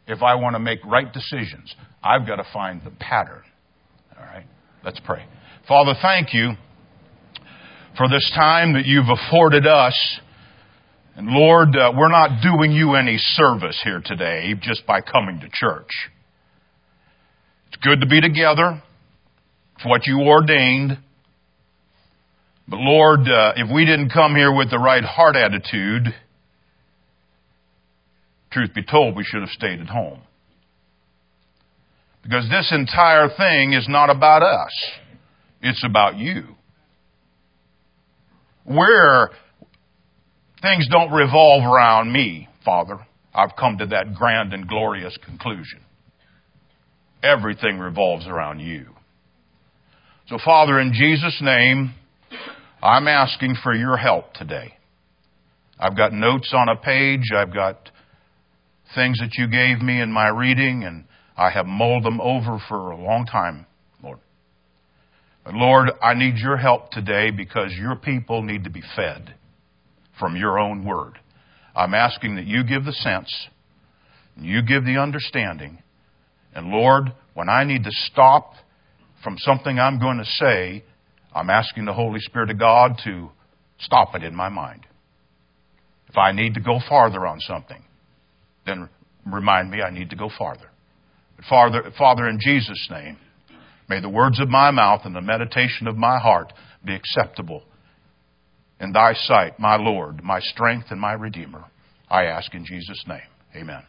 if I want to make right decisions, I've got to find the pattern. All right? Let's pray. Father, thank you for this time that you've afforded us. And Lord, we're not doing you any service here today just by coming to church. It's good to be together. It's what you ordained. But Lord, if we didn't come here with the right heart attitude, truth be told, we should have stayed at home. Because this entire thing is not about us. It's about you. Things don't revolve around me, Father. I've come to that grand and glorious conclusion. Everything revolves around you. So, Father, in Jesus' name, I'm asking for your help today. I've got notes on a page. I've got things that you gave me in my reading, and I have mulled them over for a long time, Lord. But Lord, I need your help today because your people need to be fed from your own word. I'm asking that you give the sense, and you give the understanding. And Lord, when I need to stop from something I'm going to say, I'm asking the Holy Spirit of God to stop it in my mind. If I need to go farther on something, then remind me I need to go farther. But Father, in Jesus' name, may the words of my mouth and the meditation of my heart be acceptable in thy sight, my Lord, my strength and my Redeemer. I ask in Jesus' name. Amen.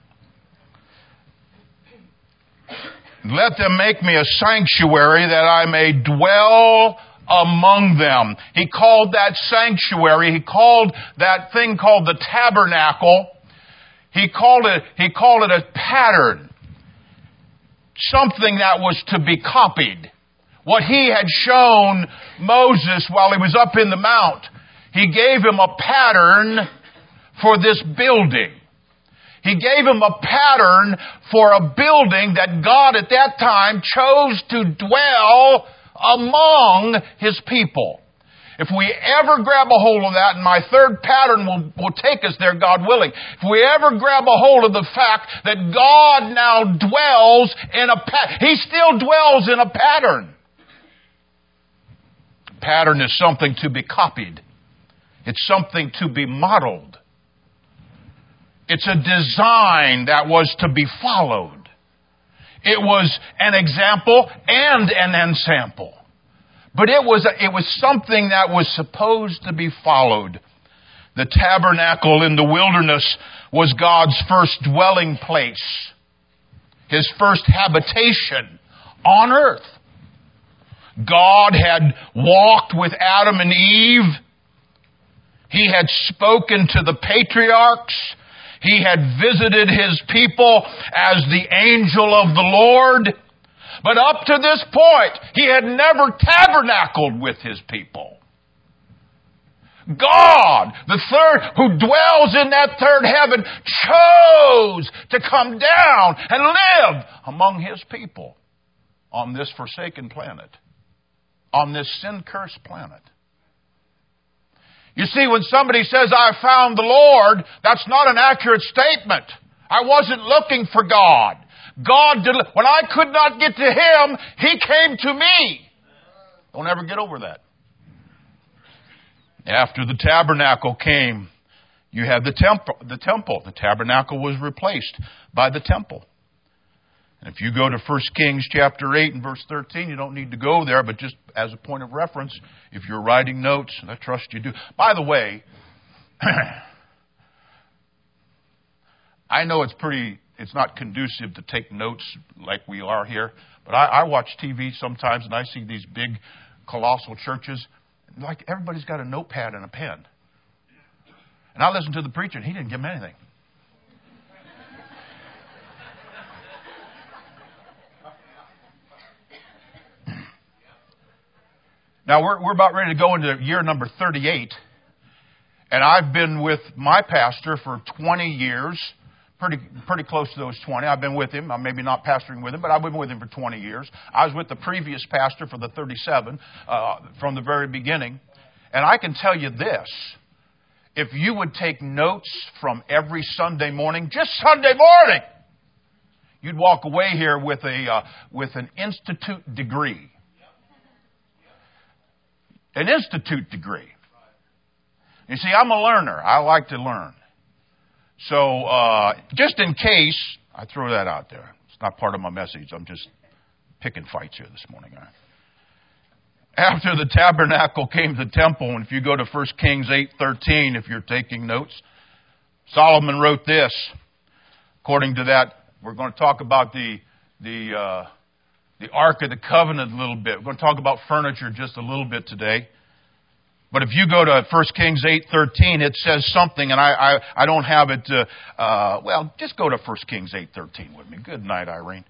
Let them make me a sanctuary that I may dwell among them. He called that sanctuary, he called that thing called the tabernacle, he called it a pattern. Something that was to be copied. What he had shown Moses while he was up in the mount, he gave him a pattern for this building. He gave him a pattern for a building that God at that time chose to dwell among His people. If we ever grab a hold of that, and my third pattern will take us there, God willing. If we ever grab a hold of the fact that God now dwells in a pattern, He still dwells in a pattern. Pattern is something to be copied. It's something to be modeled. It's a design that was to be followed. It was an example and an ensample. But it was something that was supposed to be followed. The tabernacle in the wilderness was God's first dwelling place. His first habitation on earth. God had walked with Adam and Eve. He had spoken to the patriarchs. He had visited His people as the angel of the Lord. But up to this point, He had never tabernacled with His people. God, the third, who dwells in that third heaven, chose to come down and live among His people on this forsaken planet, on this sin-cursed planet. You see, when somebody says, I found the Lord, that's not an accurate statement. I wasn't looking for God. When I could not get to Him, He came to me. Don't ever get over that. After the tabernacle came, you had the temple. The tabernacle was replaced by the temple. And if you go to 1 Kings chapter 8 and verse 13, you don't need to go there, but just as a point of reference, if you're writing notes, and I trust you do. By the way, I know it's not conducive to take notes like we are here, but I watch TV sometimes and I see these big, colossal churches, like everybody's got a notepad and a pen. And I listened to the preacher and he didn't give them anything. Now, we're about ready to go into year number 38. And I've been with my pastor for 20 years, pretty close to those 20. I've been with him. I'm maybe not pastoring with him, but I've been with him for 20 years. I was with the previous pastor for the 37 from the very beginning. And I can tell you this. If you would take notes from every Sunday morning, just Sunday morning, you'd walk away here with an institute degree. An institute degree. You see, I'm a learner. I like to learn. So, just in case, I throw that out there. It's not part of my message. I'm just picking fights here this morning. All right? After the tabernacle came the temple, and if you go to 1 Kings 8:13, if you're taking notes, Solomon wrote this. According to that, we're going to talk about the Ark of the Covenant a little bit. We're going to talk about furniture just a little bit today. But if you go to 1 Kings 8:13, it says something, and I don't have it. Well, just go to 1 Kings 8:13 with me. Good night, Irene.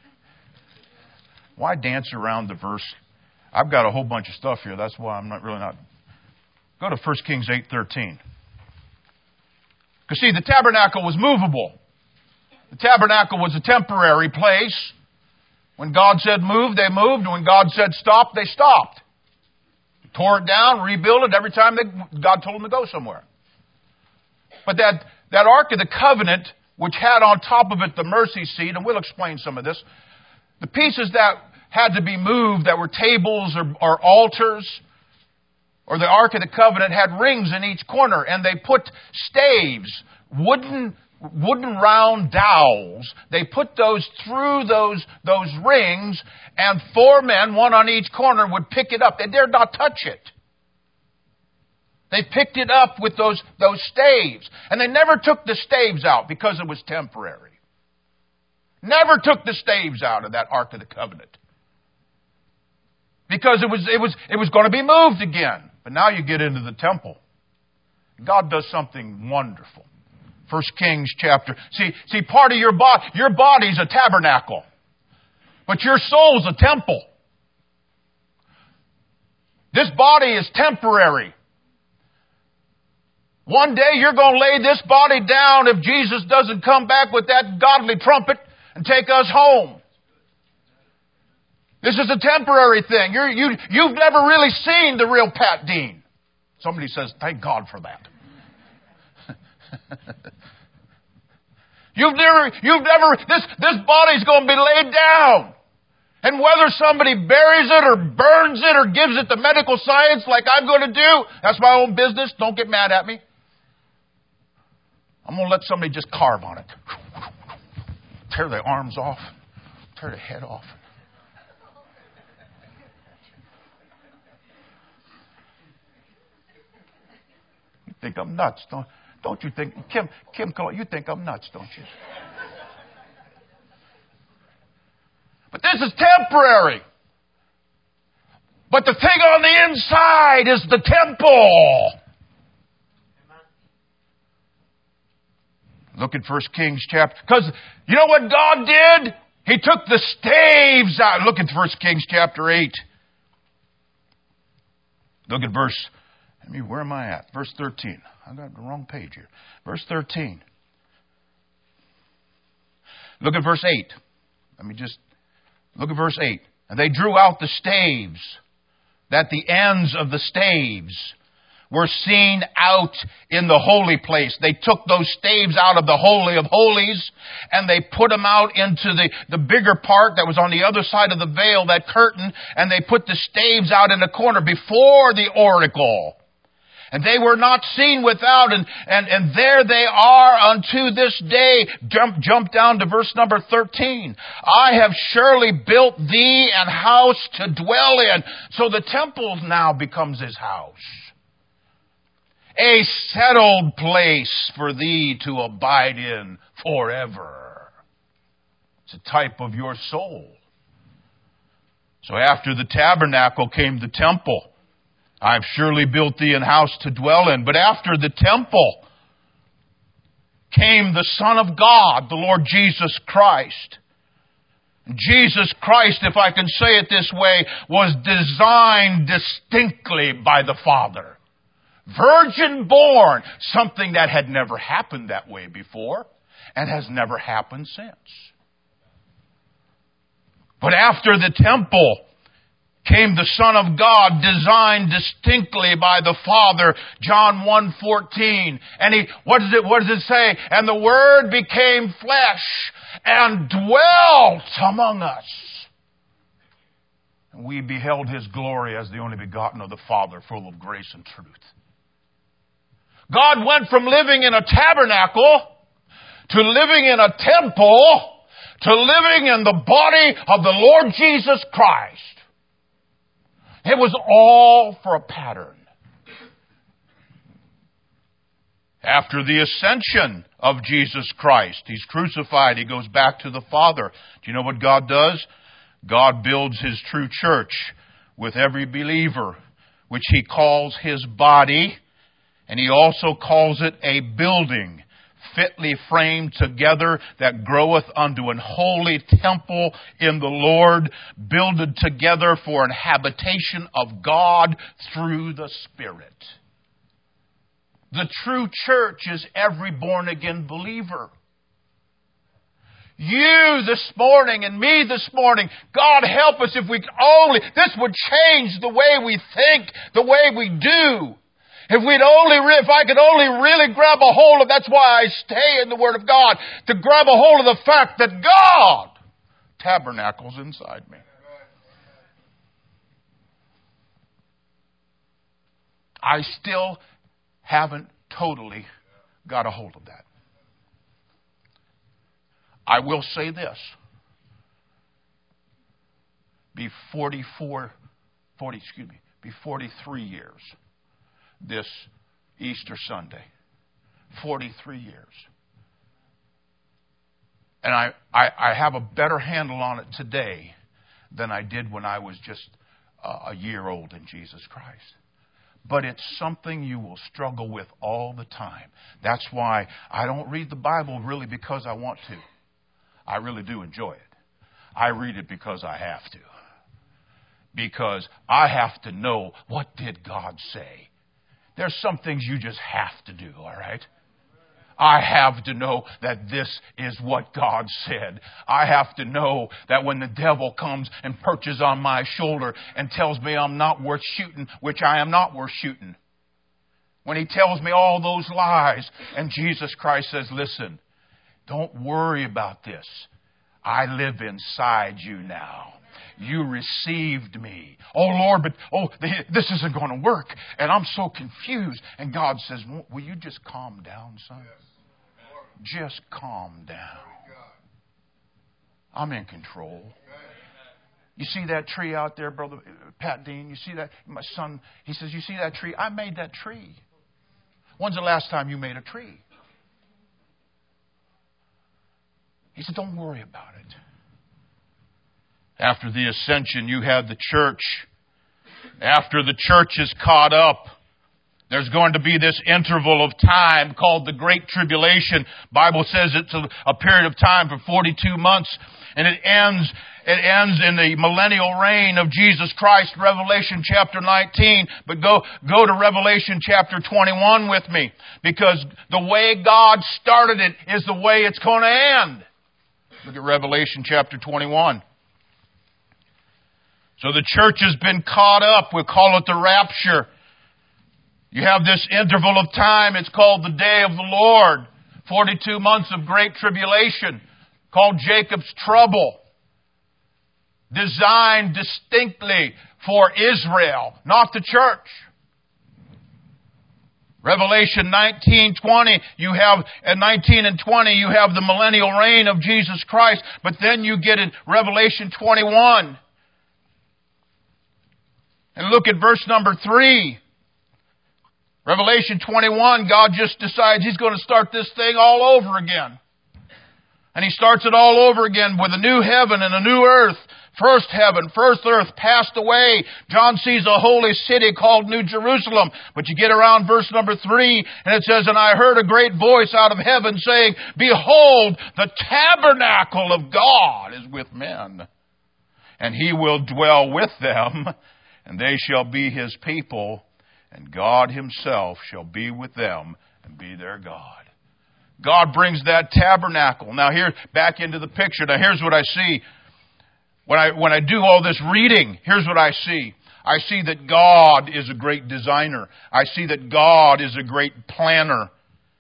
Why dance around the verse? I've got a whole bunch of stuff here. That's why I'm not. Go to 1 Kings 8:13. Because see, the tabernacle was movable. The tabernacle was a temporary place. When God said move, they moved. When God said stop, they stopped. Tore it down, rebuilt it every time God told them to go somewhere. But that Ark of the Covenant, which had on top of it the mercy seat, and we'll explain some of this, the pieces that had to be moved that were tables or altars, or the Ark of the Covenant had rings in each corner, and they put staves, wooden round dowels. They put those through those rings, and 4 men, one on each corner, would pick it up. They dared not touch it. They picked it up with those staves. And they never took the staves out because it was temporary. Never took the staves out of that Ark of the Covenant. Because it was going to be moved again. But now you get into the temple. God does something wonderful. 1 Kings chapter. See, part of your body's a tabernacle. But your soul's a temple. This body is temporary. One day you're going to lay this body down if Jesus doesn't come back with that godly trumpet and take us home. This is a temporary thing. You've never really seen the real Pat Dean. Somebody says, thank God for that. You've never, this body's going to be laid down. And whether somebody buries it or burns it or gives it to medical science like I'm going to do, that's my own business. Don't get mad at me. I'm going to let somebody just carve on it. Tear the arms off. Tear the head off. You think I'm nuts, don't you think? Kim, you think I'm nuts, don't you? But this is temporary. But the thing on the inside is the temple. Look at 1 Kings chapter. Because you know what God did? He took the staves out. Look at 1 Kings chapter 8. Look at where am I at? Verse 13. I got the wrong page here. Verse 13. Look at verse 8. Look at verse 8. And they drew out the staves, that the ends of the staves were seen out in the holy place. They took those staves out of the Holy of Holies, and they put them out into the bigger part that was on the other side of the veil, that curtain, and they put the staves out in the corner before the oracle. And they were not seen without, and there they are unto this day. Jump down to verse number 13. I have surely built thee an house to dwell in. So the temple now becomes his house. A settled place for thee to abide in forever. It's a type of your soul. So after the tabernacle came the temple. I've surely built thee an house to dwell in. But after the temple came the Son of God, the Lord Jesus Christ. Jesus Christ, if I can say it this way, was designed distinctly by the Father. Virgin born, something that had never happened that way before and has never happened since. But after the temple came the Son of God, designed distinctly by the Father, John 1:14. And what does it say? And the Word became flesh and dwelt among us. And we beheld His glory as the only begotten of the Father, full of grace and truth. God went from living in a tabernacle to living in a temple to living in the body of the Lord Jesus Christ. It was all for a pattern. After the ascension of Jesus Christ, He's crucified, He goes back to the Father. Do you know what God does? God builds His true church with every believer, which He calls His body, and He also calls it a building, fitly framed together, that groweth unto an holy temple in the Lord, builded together for an habitation of God through the Spirit. The true church is every born-again believer. You this morning and me this morning, God help us if we only, this would change the way we think, the way we do. If I could only really grab a hold of, that's why I stay in the Word of God, to grab a hold of the fact that God tabernacles inside me. I still haven't totally got a hold of that. I will say this. Be 43 years this Easter Sunday. 43 years. And I have a better handle on it today than I did when I was just a year old in Jesus Christ. But it's something you will struggle with all the time. That's why I don't read the Bible really because I want to. I really do enjoy it. I read it because I have to. Because I have to know, what did God say? There's some things you just have to do, all right? I have to know that this is what God said. I have to know that when the devil comes and perches on my shoulder and tells me I'm not worth shooting, which I am not worth shooting. When he tells me all those lies, and Jesus Christ says, listen, don't worry about this. I live inside you now. You received me. Oh, Lord, but this isn't going to work. And I'm so confused. And God says, will you just calm down, son? Just calm down. I'm in control. You see that tree out there, Brother Pat Dean? You see that? My son, he says, you see that tree? I made that tree. When's the last time you made a tree? He said, don't worry about it. After the ascension, you have the church. After the church is caught up, there's going to be this interval of time called the Great Tribulation. Bible says it's a period of time for 42 months. And it ends in the millennial reign of Jesus Christ, Revelation chapter 19. But go to Revelation chapter 21 with me. Because the way God started it is the way it's going to end. Look at Revelation chapter 21. So the church has been caught up. We'll call it the rapture. You have this interval of time. It's called the day of the Lord. 42 months of great tribulation, called Jacob's trouble. Designed distinctly for Israel, not the church. Revelation 19:20, you have, at 19 and 20, you have the millennial reign of Jesus Christ. But then you get in Revelation 21. And look at verse number 3. Revelation 21, God just decides He's going to start this thing all over again. And He starts it all over again with a new heaven and a new earth. First heaven, first earth passed away. John sees a holy city called New Jerusalem. But you get around verse number 3 and it says, and I heard a great voice out of heaven saying, behold, the tabernacle of God is with men. And He will dwell with them, and they shall be His people, and God Himself shall be with them and be their God. God brings that tabernacle. Now here, back into the picture. Now here's what I see. When I do all this reading, here's what I see. I see that God is a great designer. I see that God is a great planner.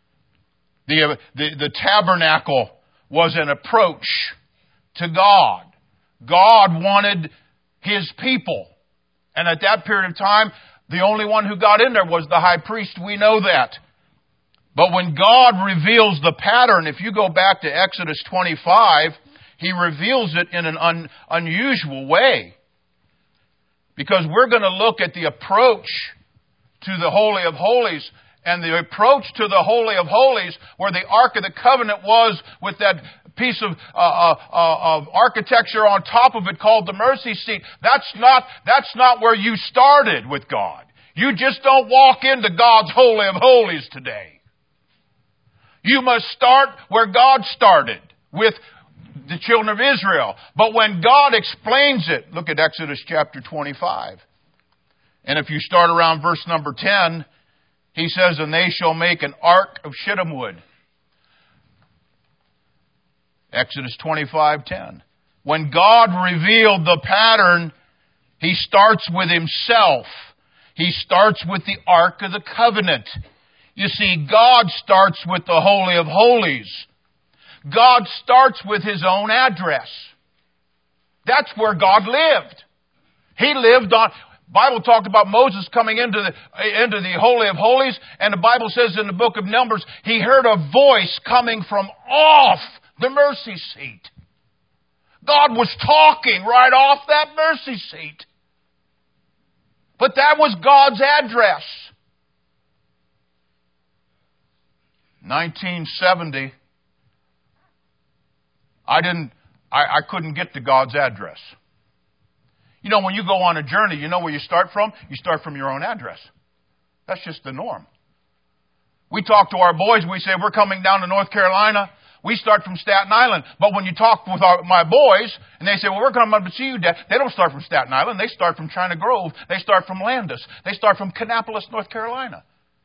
The tabernacle was an approach to God. God wanted His people. And at that period of time, the only one who got in there was the high priest. We know that. But when God reveals the pattern, if you go back to Exodus 25, He reveals it in an unusual way. Because we're going to look at the approach to the Holy of Holies. And the approach to the Holy of Holies, where the Ark of the Covenant was, with that piece of architecture on top of it called the mercy seat. That's not where you started with God. You just don't walk into God's Holy of Holies today. You must start where God started, with the children of Israel. But when God explains it, look at Exodus chapter 25. And if you start around verse number 10, He says, and they shall make an ark of shittim wood. Exodus 25:10. When God revealed the pattern, He starts with Himself. He starts with the Ark of the Covenant. You see, God starts with the Holy of Holies. God starts with His own address. That's where God lived. He lived on... Bible talked about Moses coming into the Holy of Holies, and the Bible says in the book of Numbers, he heard a voice coming from off the mercy seat. God was talking right off that mercy seat. But that was God's address. 1970, I couldn't get to God's address. You know, when you go on a journey, you know where you start from? You start from your own address. That's just the norm. We talk to our boys, we say, we're coming down to North Carolina. We start from Staten Island. But when you talk with my boys, and they say, well, we're coming up to see you, Dad. They don't start from Staten Island. They start from China Grove. They start from Landis. They start from Kannapolis, North Carolina.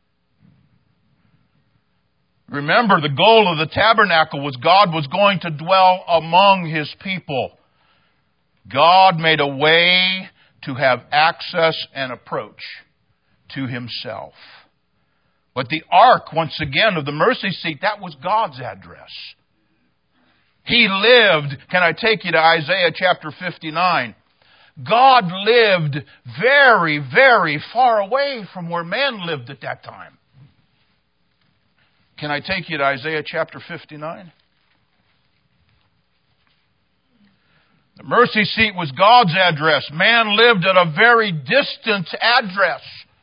Remember, the goal of the tabernacle was God was going to dwell among His people. God made a way to have access and approach to Himself. But the ark, once again, of the mercy seat, that was God's address. He lived, can I take you to Isaiah chapter 59? God lived very, very far away from where man lived at that time. Can I take you to Isaiah chapter 59? The mercy seat was God's address. Man lived at a very distant address.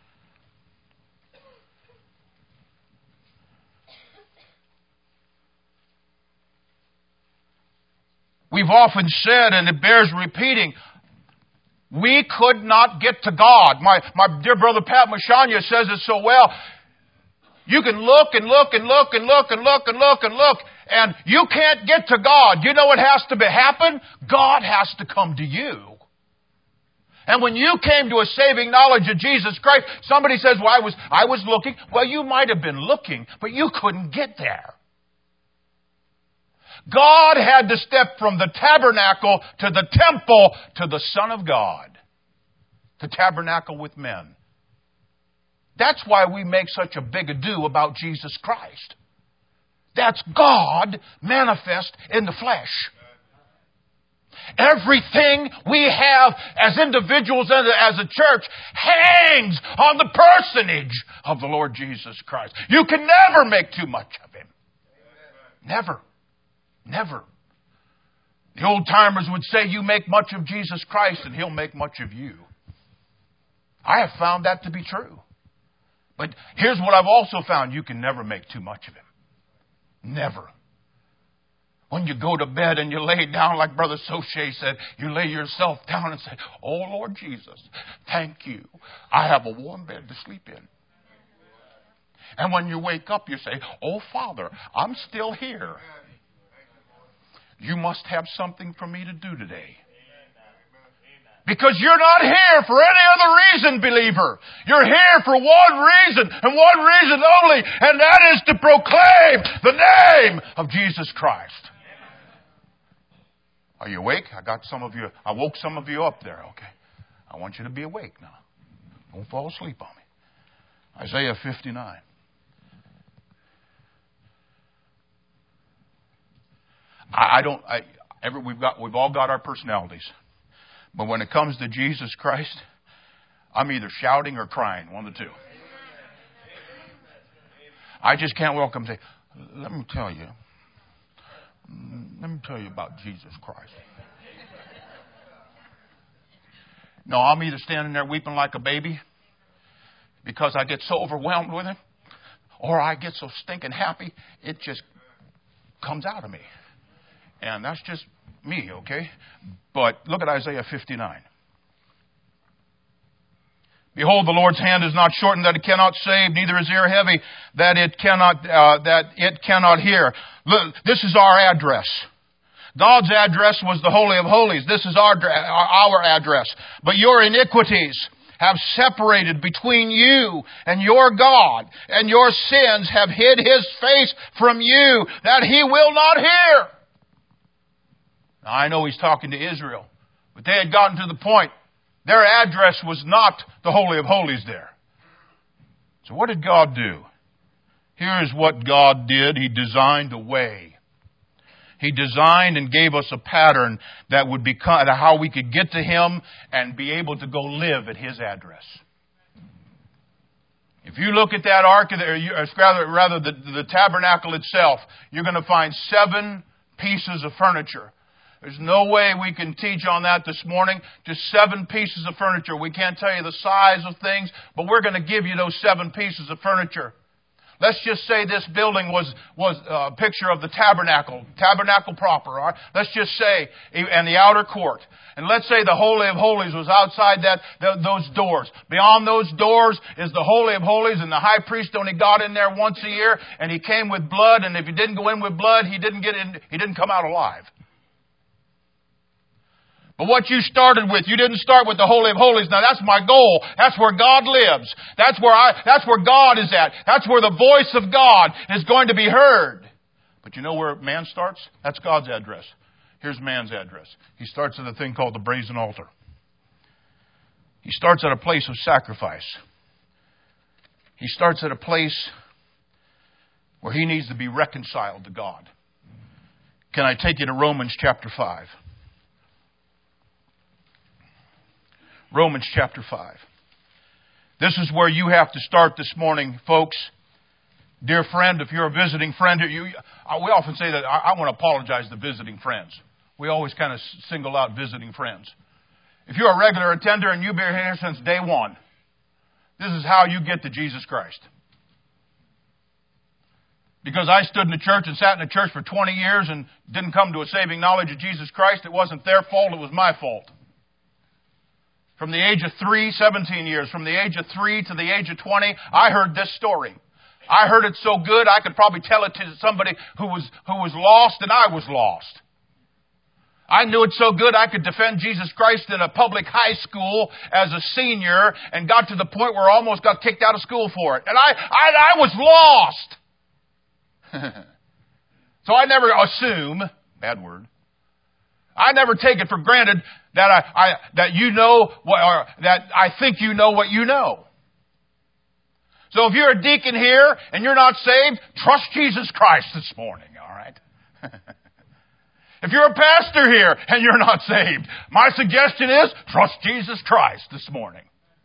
We've often said, and it bears repeating, we could not get to God. My dear brother Pat Mashanya says it so well. You can look and look and look and look and look and look and look, and you can't get to God. You know what has to happen? God has to come to you. And when you came to a saving knowledge of Jesus Christ, somebody says, well, I was looking. Well, you might have been looking, but you couldn't get there. God had to step from the tabernacle to the temple to the Son of God. To tabernacle with men. That's why we make such a big ado about Jesus Christ. That's God manifest in the flesh. Everything we have as individuals and as a church hangs on the personage of the Lord Jesus Christ. You can never make too much of Him. Never. Never. The old timers would say, you make much of Jesus Christ and He'll make much of you. I have found that to be true. But here's what I've also found. You can never make too much of Him. Never. When you go to bed and you lay down, like Brother Soche said, you lay yourself down and say, oh, Lord Jesus, thank you. I have a warm bed to sleep in. And when you wake up, you say, oh, Father, I'm still here. You must have something for me to do today. Because you're not here for any other reason, believer. You're here for one reason and one reason only, and that is to proclaim the name of Jesus Christ. Are you awake? I woke some of you up there, okay? I want you to be awake now. Don't fall asleep on me. Isaiah 59. We've all got our personalities. But when it comes to Jesus Christ, I'm either shouting or crying, one of the two. I just can't walk up and say, let me tell you about Jesus Christ. No, I'm either standing there weeping like a baby because I get so overwhelmed with Him, or I get so stinking happy, it just comes out of me. And that's just me, okay? But look at Isaiah 59. Behold, the Lord's hand is not shortened that it cannot save, neither is ear heavy that it cannot hear. Look, this is our address. God's address was the Holy of Holies. This is our address. But your iniquities have separated between you and your God, and your sins have hid His face from you, that He will not hear. Now, I know He's talking to Israel, but they had gotten to the point. Their address was not the Holy of Holies there. So what did God do? Here's what God did. He designed a way. He designed and gave us a pattern that would be how we could get to Him and be able to go live at His address. If you look at that ark, rather the tabernacle itself, you're going to find 7 pieces of furniture. There's no way we can teach on that this morning. Just 7 pieces of furniture. We can't tell you the size of things, but we're going to give you those 7 pieces of furniture. Let's just say this building was a picture of the tabernacle proper. All right? Let's just say, and the outer court. And let's say the Holy of Holies was outside those doors. Beyond those doors is the Holy of Holies, and the high priest only got in there once a year, and he came with blood, and if he didn't go in with blood, he didn't come out alive. But what you started with, you didn't start with the Holy of Holies. Now that's my goal. That's where God lives. That's where God is at. That's where the voice of God is going to be heard. But you know where man starts? That's God's address. Here's man's address. He starts at a thing called the brazen altar. He starts at a place of sacrifice. He starts at a place where he needs to be reconciled to God. Can I take you to Romans chapter 5? Romans chapter 5. This is where you have to start this morning, folks. Dear friend, if you're a visiting friend, we often say that I want to apologize to visiting friends. We always kind of single out visiting friends. If you're a regular attender and you've been here since day one, this is how you get to Jesus Christ. Because I stood in the church and sat in the church for 20 years and didn't come to a saving knowledge of Jesus Christ, it wasn't their fault, it was my fault. From the age of 17 years, from the age of 3 to the age of 20, I heard this story. I heard it so good I could probably tell it to somebody who was lost and I was lost. I knew it so good I could defend Jesus Christ in a public high school as a senior and got to the point where I almost got kicked out of school for it. And I was lost. So I never assume, bad word, I never take it for granted that you know or that I think you know what you know. So if you're a deacon here and you're not saved, trust Jesus Christ this morning, all right? If you're a pastor here and you're not saved, my suggestion is trust Jesus Christ this morning.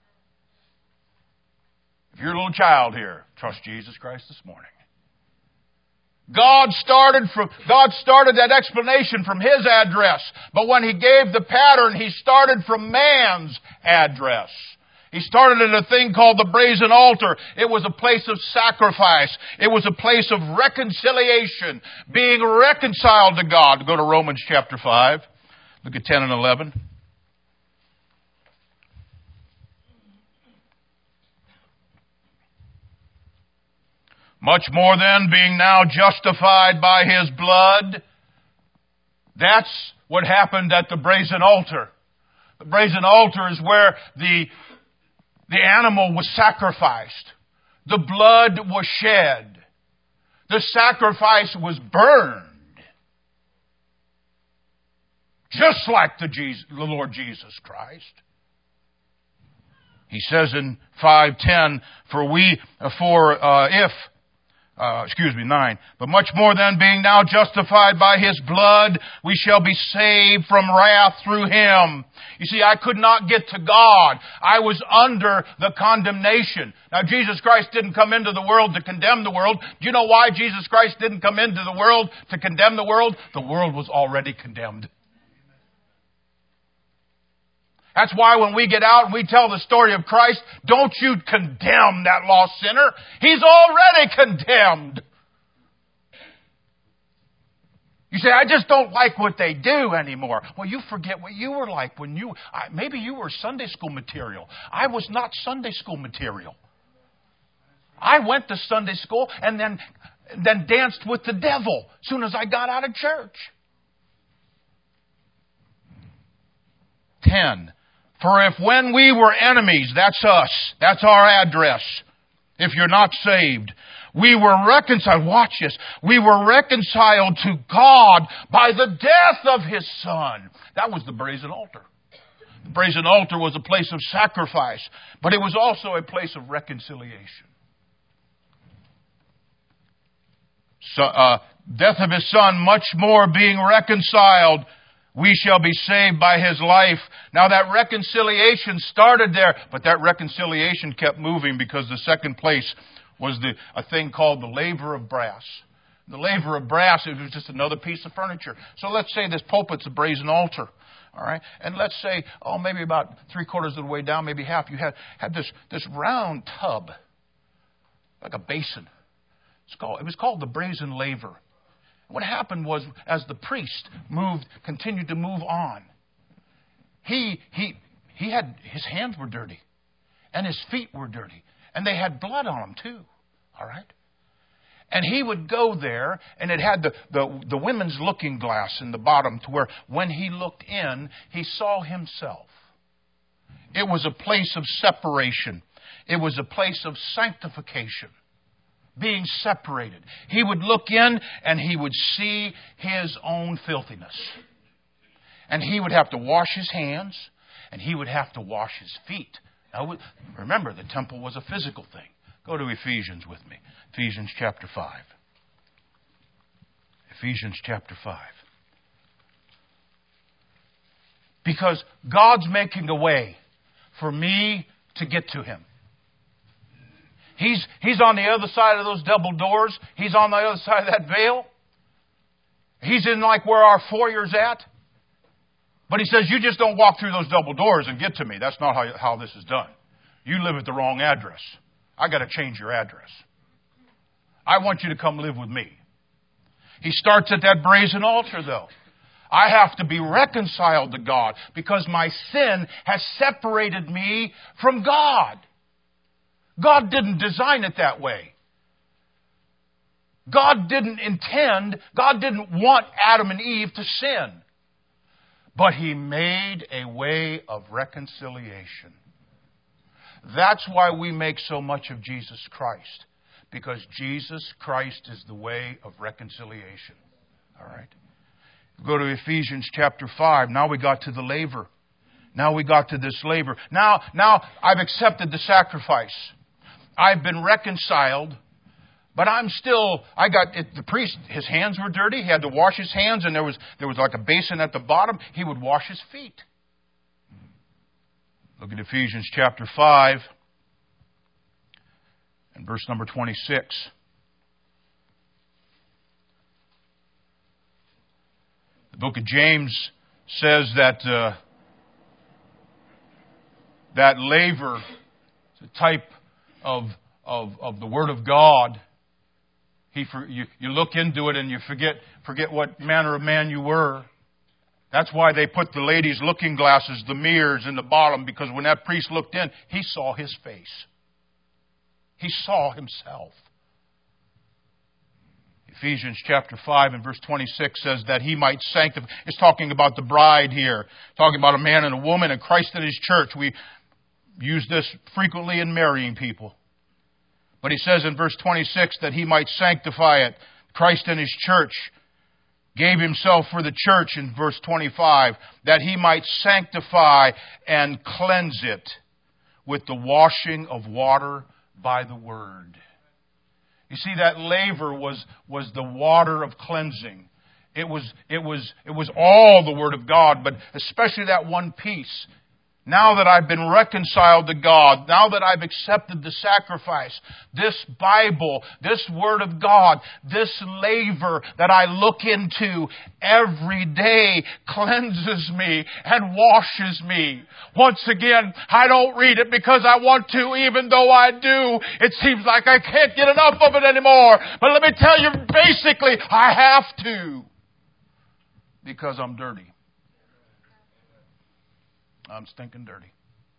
If you're a little child here, trust Jesus Christ this morning. God started that explanation from His address. But when He gave the pattern, He started from man's address. He started at a thing called the brazen altar. It was a place of sacrifice. It was a place of reconciliation, being reconciled to God. Go to Romans chapter 5. Look at 10 and 11. Much more then, being now justified by His blood. That's what happened at the brazen altar. The brazen altar is where the animal was sacrificed. The blood was shed. The sacrifice was burned. just like the Lord Jesus Christ. He says in 5:10, 9, but much more than being now justified by His blood, we shall be saved from wrath through Him. You see, I could not get to God. I was under the condemnation. Now, Jesus Christ didn't come into the world to condemn the world. Do you know why Jesus Christ didn't come into the world to condemn the world? The world was already condemned. That's why when we get out and we tell the story of Christ, don't you condemn that lost sinner. He's already condemned. You say, I just don't like what they do anymore. Well, you forget what you were like when maybe you were Sunday school material. I was not Sunday school material. I went to Sunday school and then danced with the devil as soon as I got out of church. 10. For if when we were enemies, that's us, that's our address, if you're not saved, we were reconciled, watch this, we were reconciled to God by the death of His Son. That was the brazen altar. The brazen altar was a place of sacrifice, but it was also a place of reconciliation. Death of His Son, much more being reconciled, we shall be saved by His life. Now that reconciliation started there, but that reconciliation kept moving because the second place was a thing called the laver of brass. The laver of brass, it was just another piece of furniture. So let's say this pulpit's a brazen altar. All right? And let's say, maybe about 3/4 of the way down, maybe half, you had this round tub, like a basin. It was called the brazen laver. What happened was, as the priest continued to move on, he had, his hands were dirty, and his feet were dirty, and they had blood on them too. All right, and he would go there, and it had the women's looking glass in the bottom, to where when he looked in, he saw himself. It was a place of separation. It was a place of sanctification. Being separated. He would look in and he would see his own filthiness. And he would have to wash his hands and he would have to wash his feet. Now, remember, the temple was a physical thing. Go to Ephesians with me. Ephesians chapter 5. Ephesians chapter 5. Because God's making a way for me to get to Him. He's on the other side of those double doors. He's on the other side of that veil. He's in like where our foyer's at. But He says, you just don't walk through those double doors and get to me. That's not how this is done. You live at the wrong address. I got to change your address. I want you to come live with me. He starts at that brazen altar, though. I have to be reconciled to God because my sin has separated me from God. God didn't design it that way. God didn't want Adam and Eve to sin. But He made a way of reconciliation. That's why we make so much of Jesus Christ. Because Jesus Christ is the way of reconciliation. All right. Go to Ephesians chapter 5. Now we got to the laver. Now we got to this laver. Now I've accepted the sacrifice. I've been reconciled, but the priest, his hands were dirty. He had to wash his hands, and there was like a basin at the bottom. He would wash his feet. Look at Ephesians chapter 5 and verse number 26. The book of James says that that laver is a type of the Word of God. You look into it and you forget what manner of man you were. That's why they put the ladies' looking glasses, the mirrors, in the bottom, because when that priest looked in, he saw his face. He saw himself. Ephesians chapter 5 and verse 26 says that He might sanctify. It's talking about the bride here. Talking about a man and a woman and Christ and His church. We use this frequently in marrying people. But He says in verse 26 that He might sanctify it, Christ and His church, gave himself for the church in verse 25, that he might sanctify and cleanse it with the washing of water by the word. You see, that laver was the water of cleansing. It was all the Word of God, but especially that one piece. Now that I've been reconciled to God, now that I've accepted the sacrifice, this Bible, this Word of God, this laver that I look into every day cleanses me and washes me. Once again, I don't read it because I want to, even though I do. It seems like I can't get enough of it anymore. But let me tell you, basically, I have to. Because I'm dirty. I'm stinking dirty.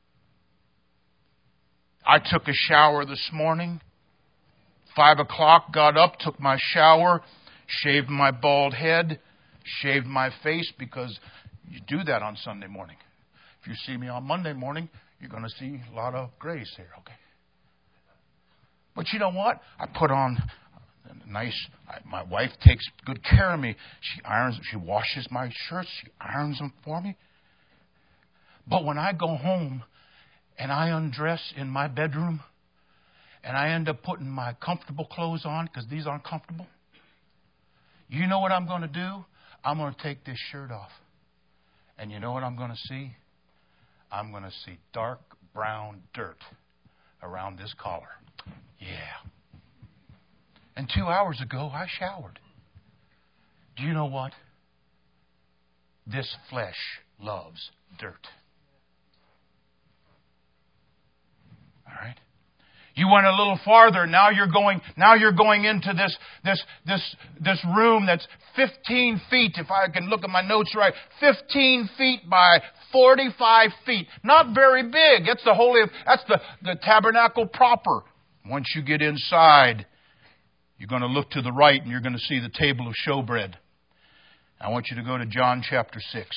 I took a shower this morning. 5 o'clock, got up, took my shower, shaved my bald head, shaved my face, because you do that on Sunday morning. If you see me on Monday morning, you're going to see a lot of grays here, okay? But you know what? I put on my wife takes good care of me. She washes my shirts, she irons them for me. But when I go home and I undress in my bedroom and I end up putting my comfortable clothes on, because these aren't comfortable, you know what I'm going to do? I'm going to take this shirt off. And you know what I'm going to see? I'm going to see dark brown dirt around this collar. Yeah. And 2 hours ago, I showered. Do you know what? This flesh loves dirt. All right. You went a little farther. Now you're going into this room that's 15 feet. If I can look at my notes right, 15 feet by 45 feet. Not very big. That's the tabernacle proper. Once you get inside, you're going to look to the right and you're going to see the table of showbread. I want you to go to John chapter 6.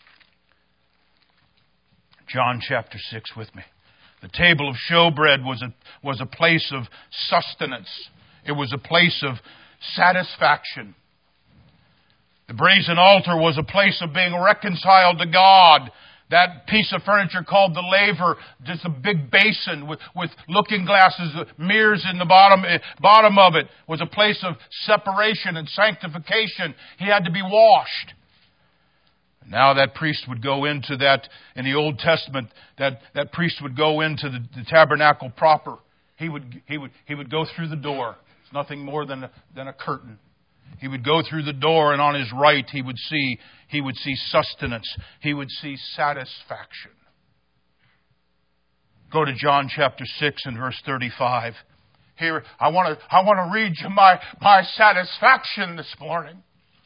John chapter 6 with me. The table of showbread was a place of sustenance. It was a place of satisfaction. The brazen altar was a place of being reconciled to God. That piece of furniture called the laver, just a big basin with looking glasses, mirrors in the bottom of it, was a place of separation and sanctification. He had to be washed. Now that priest would go into that, in the Old Testament, that priest would go into the tabernacle proper. He would go through the door. It's nothing more than a curtain. He would go through the door, and on his right he would see sustenance. He would see satisfaction. Go to John chapter 6 and verse 35. Here, I want to read you my satisfaction this morning.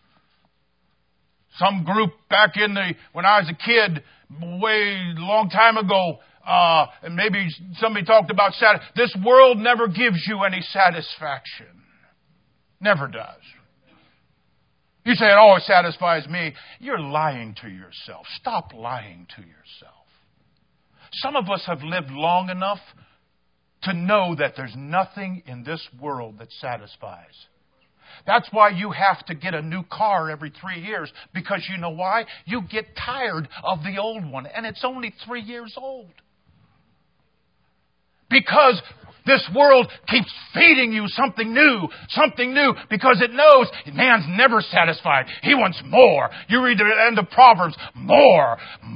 Some group back when I was a kid, long time ago, and maybe somebody talked about this world never gives you any satisfaction. Never does. You say, it always satisfies me. You're lying to yourself. Stop lying to yourself. Some of us have lived long enough to know that there's nothing in this world that satisfies. That's why you have to get a new car every 3 years. Because you know why? You get tired of the old one. And it's only 3 years old. Because this world keeps feeding you something new, because it knows man's never satisfied. He wants more. You read the end of Proverbs, more.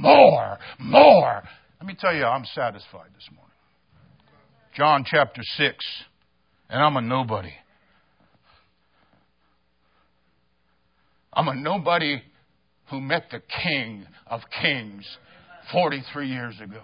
Let me tell you, I'm satisfied this morning. John chapter 6, and I'm a nobody. I'm a nobody who met the King of Kings 43 years ago.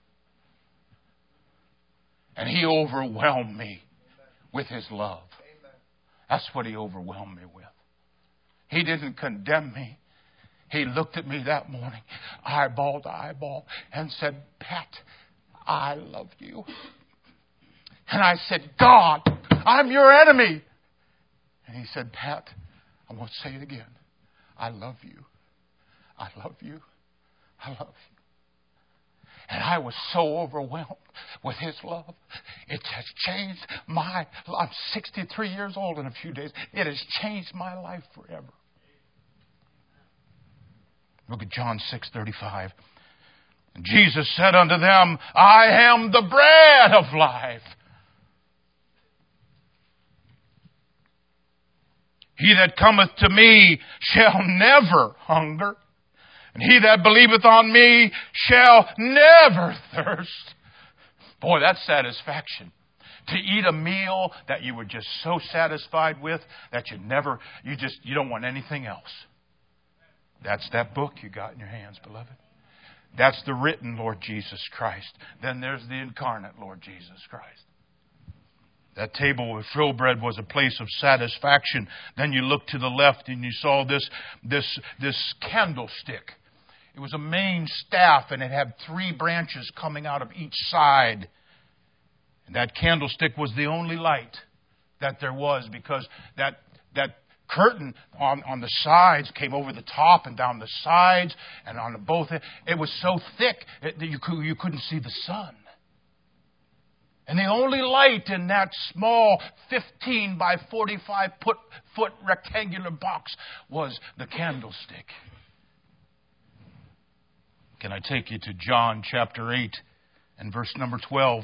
And He overwhelmed me with His love. That's what He overwhelmed me with. He didn't condemn me. He looked at me that morning, eyeball to eyeball, and said, Pat, I love you. And I said, God, I'm your enemy. And He said, Pat, I'm going to say it again. I love you. I love you. I love you. And I was so overwhelmed with His love. It has changed I'm 63 years old in a few days. It has changed my life forever. Look at John 6:35. And Jesus said unto them, I am the bread of life. He that cometh to me shall never hunger, and he that believeth on me shall never thirst. Boy, that's satisfaction. To eat a meal that you were just so satisfied with that you don't want anything else. That's that book you got in your hands, beloved. That's the written Lord Jesus Christ. Then there's the incarnate Lord Jesus Christ. That table with showbread was a place of satisfaction. Then you look to the left and you saw this candlestick. It was a main staff and it had 3 branches coming out of each side. And that candlestick was the only light that there was, because that curtain on the sides came over the top and down the sides and on both. It was so thick that you couldn't see the sun. And the only light in that small 15 by 45 foot rectangular box was the candlestick. Can I take you to John chapter 8 and verse number 12?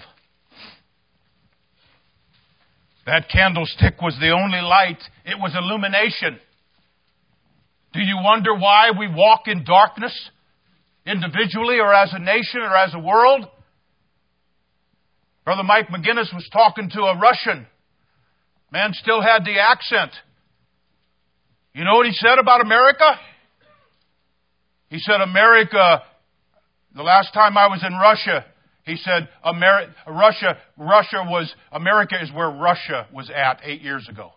That candlestick was the only light. It was illumination. Do you wonder why we walk in darkness, individually or as a nation or as a world? Brother Mike McGinnis was talking to a Russian. Man still had the accent. You know what he said about America? He said, America, the last time I was in Russia, he said, America is where Russia was at 8 years ago.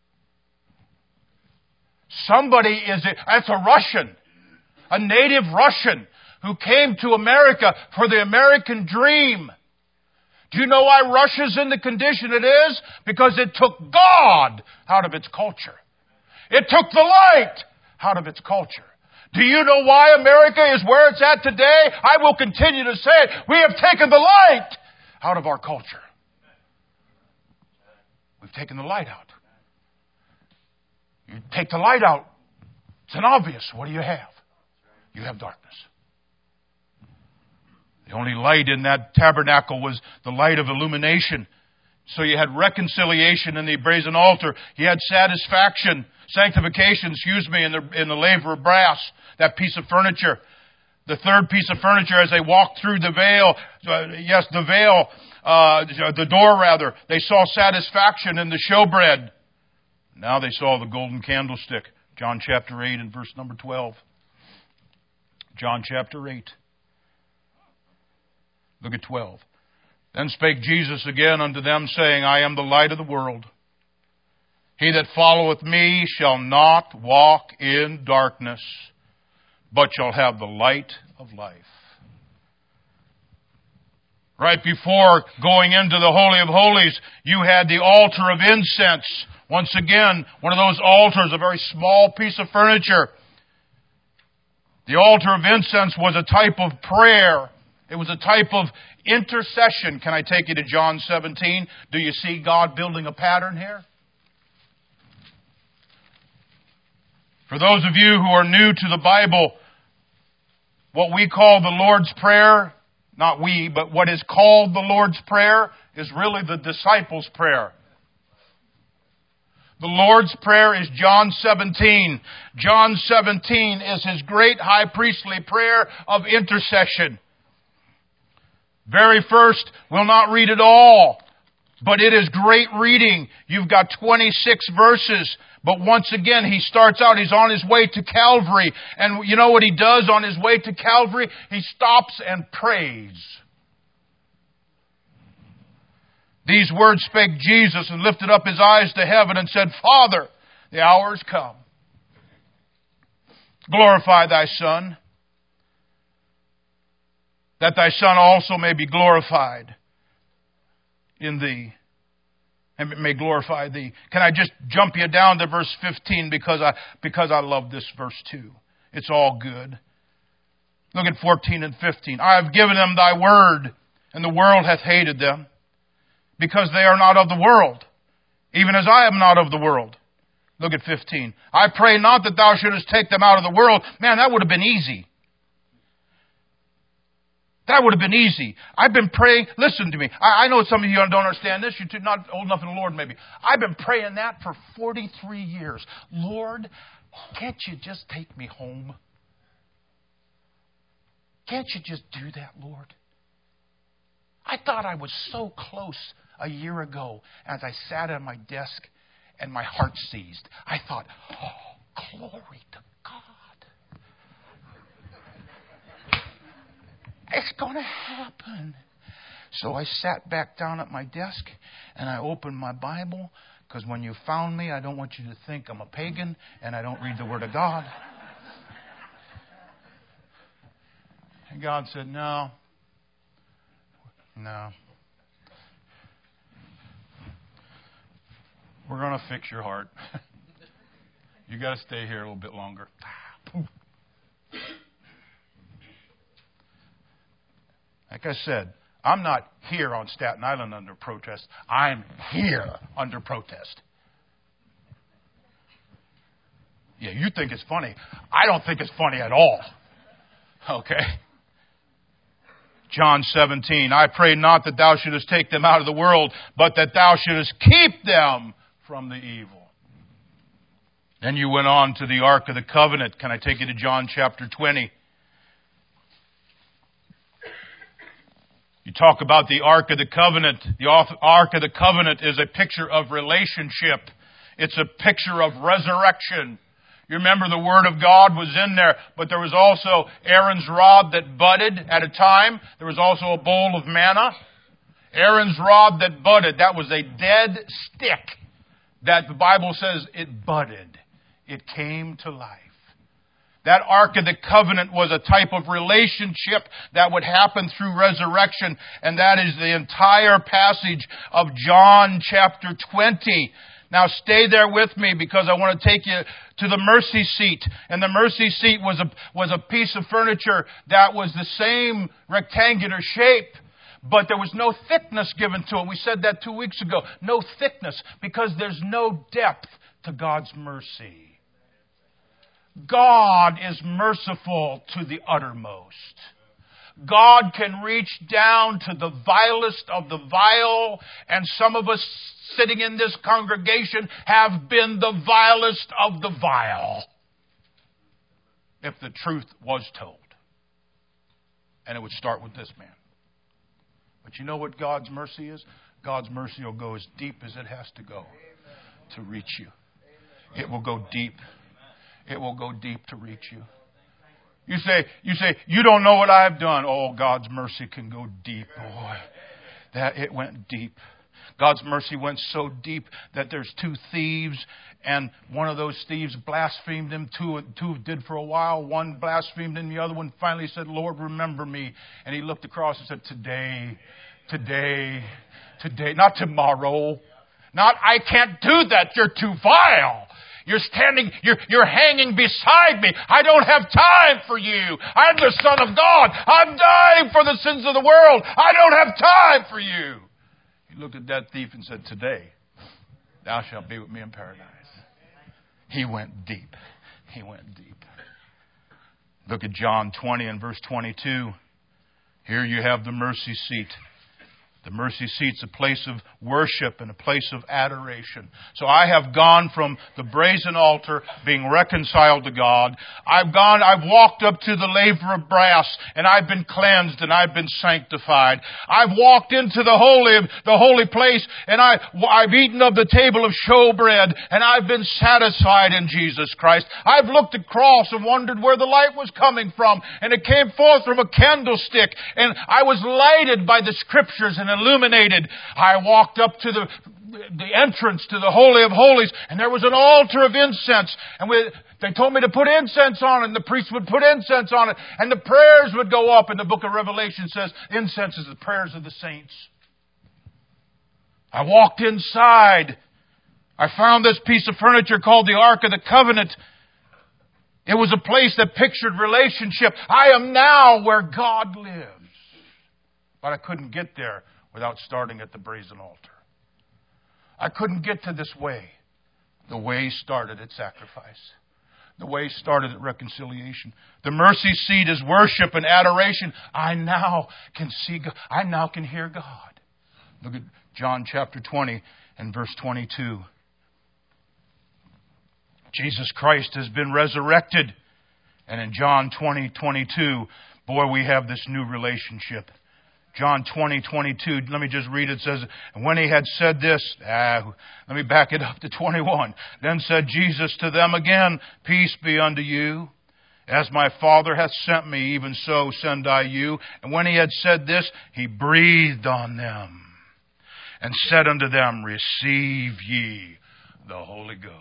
That's a Russian, a native Russian who came to America for the American dream. Do you know why Russia's in the condition it is? Because it took God out of its culture. It took the light out of its culture. Do you know why America is where it's at today? I will continue to say it. We have taken the light out of our culture. We've taken the light out. You take the light out, it's an obvious. What do you have? You have darkness. The only light in that tabernacle was the light of illumination. So you had reconciliation in the brazen altar. You had sanctification, in the laver of brass, that piece of furniture. The third piece of furniture, as they walked through the veil, the door rather, they saw satisfaction in the showbread. Now they saw the golden candlestick. John chapter 8 and verse number 12. John chapter 8. Look at 12. Then spake Jesus again unto them, saying, I am the light of the world. He that followeth me shall not walk in darkness, but shall have the light of life. Right before going into the Holy of Holies, you had the altar of incense. Once again, one of those altars, a very small piece of furniture. The altar of incense was a type of prayer. It was a type of intercession. Can I take you to John 17? Do you see God building a pattern here? For those of you who are new to the Bible, what we call the Lord's Prayer, not we, but what is called the Lord's Prayer is really the disciples' prayer. The Lord's Prayer is John 17. John 17 is His great high priestly prayer of intercession. Very first, we'll not read it all, but it is great reading. You've got 26 verses. But once again, he starts out, he's on his way to Calvary. And you know what he does on his way to Calvary? He stops and prays. These words spake Jesus and lifted up his eyes to heaven and said, Father, the hour is come. Glorify thy Son, that thy Son also may be glorified in thee, and may glorify thee. Can I just jump you down to verse 15 because I love this verse too. It's all good. Look at 14 and 15. I have given them thy word, and the world hath hated them, because they are not of the world, even as I am not of the world. Look at 15. I pray not that thou shouldest take them out of the world. Man, that would have been easy. That would have been easy. I've been praying. Listen to me. I know some of you don't understand this. You're not old enough in the Lord, maybe. I've been praying that for 43 years. Lord, can't you just take me home? Can't you just do that, Lord? I thought I was so close a year ago as I sat at my desk and my heart seized. I thought, oh, glory to God. It's going to happen. So I sat back down at my desk and I opened my Bible, because when you found me, I don't want you to think I'm a pagan and I don't read the Word of God. And God said, no. We're going to fix your heart. You got to stay here a little bit longer. Like I said, I'm not here on Staten Island under protest. I'm here under protest. Yeah, you think it's funny. I don't think it's funny at all. Okay? John 17, I pray not that thou shouldest take them out of the world, but that thou shouldest keep them from the evil. Then you went on to the Ark of the Covenant. Can I take you to John chapter 20? You talk about the Ark of the Covenant. The Ark of the Covenant is a picture of relationship. It's a picture of resurrection. You remember the Word of God was in there, but there was also Aaron's rod that budded at a time. There was also a bowl of manna. Aaron's rod that budded, that was a dead stick that the Bible says it budded. It came to life. That Ark of the Covenant was a type of relationship that would happen through resurrection. And that is the entire passage of John chapter 20. Now stay there with me, because I want to take you to the mercy seat. And the mercy seat was a piece of furniture that was the same rectangular shape, but there was no thickness given to it. We said that 2 weeks ago. No thickness, because there's no depth to God's mercy. God is merciful to the uttermost. God can reach down to the vilest of the vile, and some of us sitting in this congregation have been the vilest of the vile, if the truth was told. And it would start with this man. But you know what God's mercy is? God's mercy will go as deep as it has to go to reach you. It will go deep. It will go deep to reach you. You say, you don't know what I've done. Oh, God's mercy can go deep, boy. That it went deep. God's mercy went so deep that there's two thieves, and one of those thieves blasphemed him. Two did for a while. One blasphemed him. The other one finally said, Lord, remember me. And he looked across and said, today, not tomorrow. Not, I can't do that. You're too vile. You're hanging beside me. I don't have time for you. I'm the Son of God. I'm dying for the sins of the world. I don't have time for you. He looked at that thief and said, today, thou shalt be with me in paradise. He went deep. He went deep. Look at John 20 and verse 22. Here you have the mercy seat. The mercy seat's a place of worship and a place of adoration. So I have gone from the brazen altar, being reconciled to God. I've walked up to the laver of brass, and I've been cleansed and I've been sanctified. I've walked into the holy place, and I've eaten of the table of showbread, and I've been satisfied in Jesus Christ. I've looked across and wondered where the light was coming from, and it came forth from a candlestick, and I was lighted by the Scriptures and illuminated. I walked up to the entrance to the Holy of Holies, and there was an altar of incense, and they told me to put incense on it, and the priest would put incense on it, and the prayers would go up. And the book of Revelation says incense is the prayers of the saints. I walked inside. I found this piece of furniture called the Ark of the Covenant. It was a place that pictured relationship. I am now where God lives. But I couldn't get there without starting at the brazen altar. I couldn't get to this way The way started at sacrifice. The way started at reconciliation. The mercy seat is worship and adoration. I now can see God. I now can hear God. Look at John chapter 20 and verse 22. Jesus Christ has been resurrected. And in John 20:22, boy, we have this new relationship. John 20:22, let me just read it. It says, and when he had said this, let me back it up to 21. Then said Jesus to them again, peace be unto you. As my Father hath sent me, even so send I you. And when he had said this, he breathed on them and said unto them, receive ye the Holy Ghost.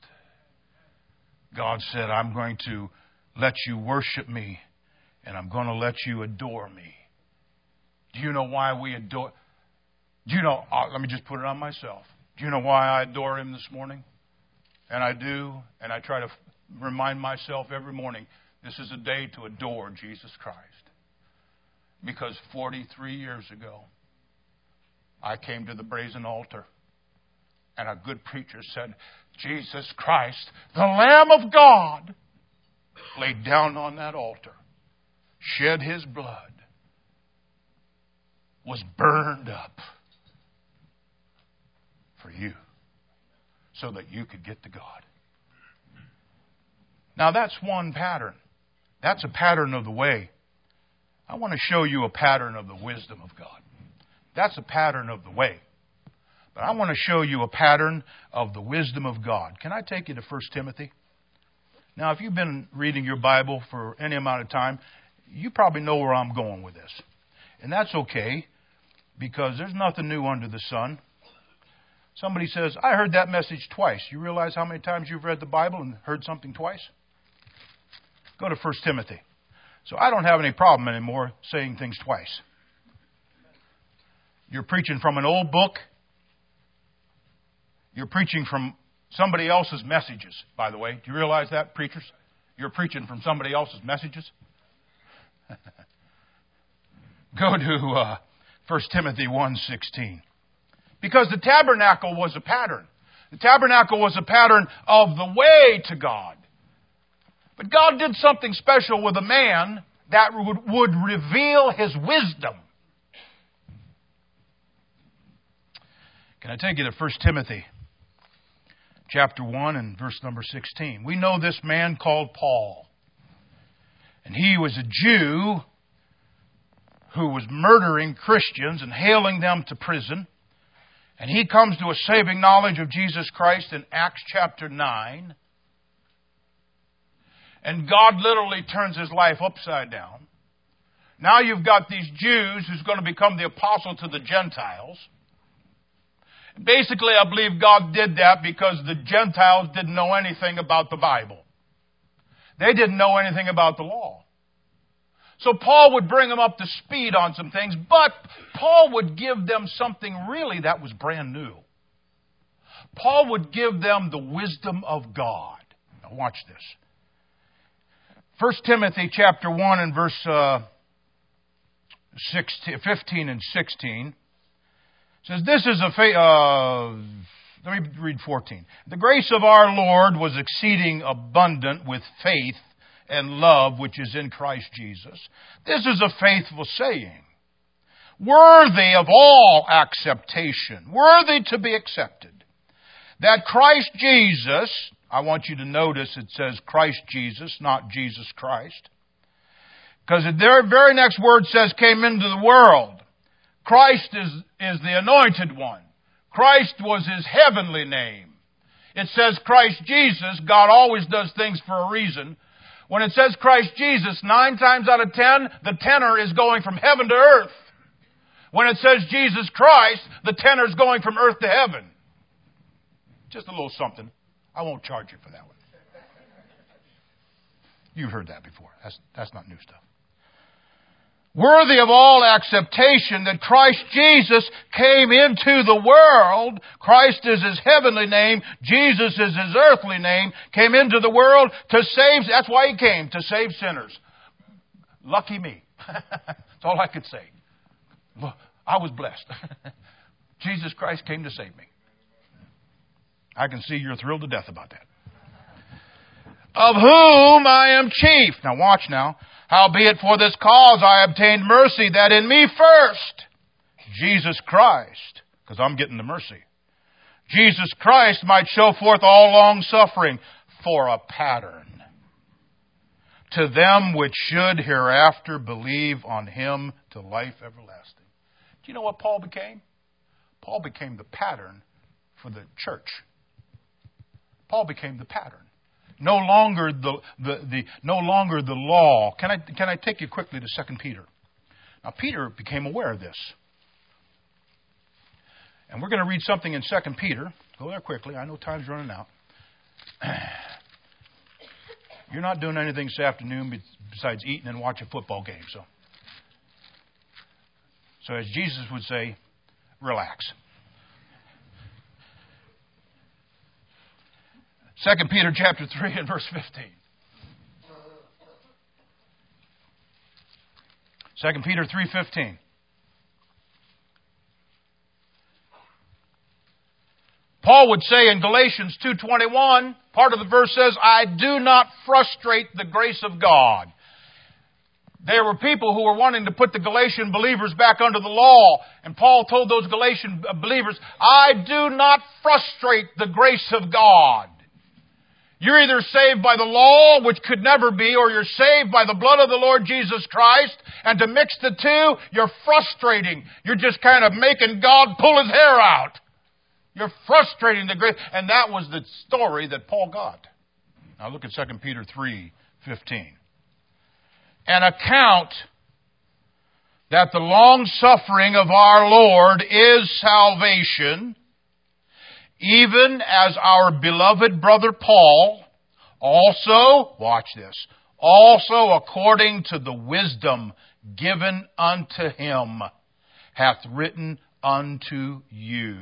God said, I'm going to let you worship me, and I'm going to let you adore me. Do you know why we adore? Do you know, let me just put it on myself. Do you know why I adore Him this morning? And I do, and I try to remind myself every morning, this is a day to adore Jesus Christ. Because 43 years ago, I came to the brazen altar, and a good preacher said, Jesus Christ, the Lamb of God, laid down on that altar, shed His blood, was burned up for you so that you could get to God. Now that's one pattern. That's a pattern of the way. I want to show you a pattern of the wisdom of God. That's a pattern of the way. But I want to show you a pattern of the wisdom of God. Can I take you to 1 Timothy? Now, if you've been reading your Bible for any amount of time, you probably know where I'm going with this. And that's okay, because there's nothing new under the sun. Somebody says, I heard that message twice. You realize how many times you've read the Bible and heard something twice? Go to 1 Timothy. So I don't have any problem anymore saying things twice. You're preaching from an old book. You're preaching from somebody else's messages, by the way. Do you realize that, preachers? You're preaching from somebody else's messages. Go to 1 Timothy 1:16. Because the tabernacle was a pattern. The tabernacle was a pattern of the way to God. But God did something special with a man that would reveal His wisdom. Can I take you to 1 Timothy chapter 1 and verse number 16? We know this man called Paul. And he was a Jew who was murdering Christians and hailing them to prison. And he comes to a saving knowledge of Jesus Christ in Acts chapter 9. And God literally turns his life upside down. Now you've got these Jews who's going to become the apostle to the Gentiles. Basically, I believe God did that because the Gentiles didn't know anything about the Bible. They didn't know anything about the law. So Paul would bring them up to speed on some things, but Paul would give them something really that was brand new. Paul would give them the wisdom of God. Now watch this. 1 Timothy chapter 1 and verse 15 and 16 says, this is let me read 14. The grace of our Lord was exceeding abundant with faith and love which is in Christ Jesus. This is a faithful saying, worthy of all acceptation, worthy to be accepted, that Christ Jesus, I want you to notice it says Christ Jesus, not Jesus Christ, because the very next word says came into the world. Christ is the anointed one. Christ was His heavenly name. It says Christ Jesus. God always does things for a reason. When it says Christ Jesus, 9 times out of 10, the tenor is going from heaven to earth. When it says Jesus Christ, the tenor is going from earth to heaven. Just a little something. I won't charge you for that one. You've heard that before. That's not new stuff. Worthy of all acceptation that Christ Jesus came into the world. Christ is His heavenly name. Jesus is His earthly name. Came into the world to save. That's why He came, to save sinners. Lucky me. That's all I could say. I was blessed. Jesus Christ came to save me. I can see you're thrilled to death about that. Of whom I am chief. Now watch now. Howbeit for this cause I obtained mercy, that in me first, Jesus Christ, because I'm getting the mercy, Jesus Christ might show forth all long suffering for a pattern to them which should hereafter believe on him to life everlasting. Do you know what Paul became? Paul became the pattern for the church. Paul became the pattern. No longer the law. Can I take you quickly to 2 Peter? Now Peter became aware of this. And we're going to read something in 2 Peter. Go there quickly. I know time's running out. You're not doing anything this afternoon besides eating and watching a football game. So as Jesus would say, relax. 2 Peter chapter 3 and verse 15. 2 Peter 3:15. Paul would say in Galatians 2:21, part of the verse says, I do not frustrate the grace of God. There were people who were wanting to put the Galatian believers back under the law. And Paul told those Galatian believers, I do not frustrate the grace of God. You're either saved by the law, which could never be, or you're saved by the blood of the Lord Jesus Christ. And to mix the two, you're frustrating. You're just kind of making God pull his hair out. You're frustrating the grace. And that was the story that Paul got. Now look at 2 Peter 3:15. And account that the long suffering of our Lord is salvation, even as our beloved brother Paul also, watch this, also according to the wisdom given unto him, hath written unto you.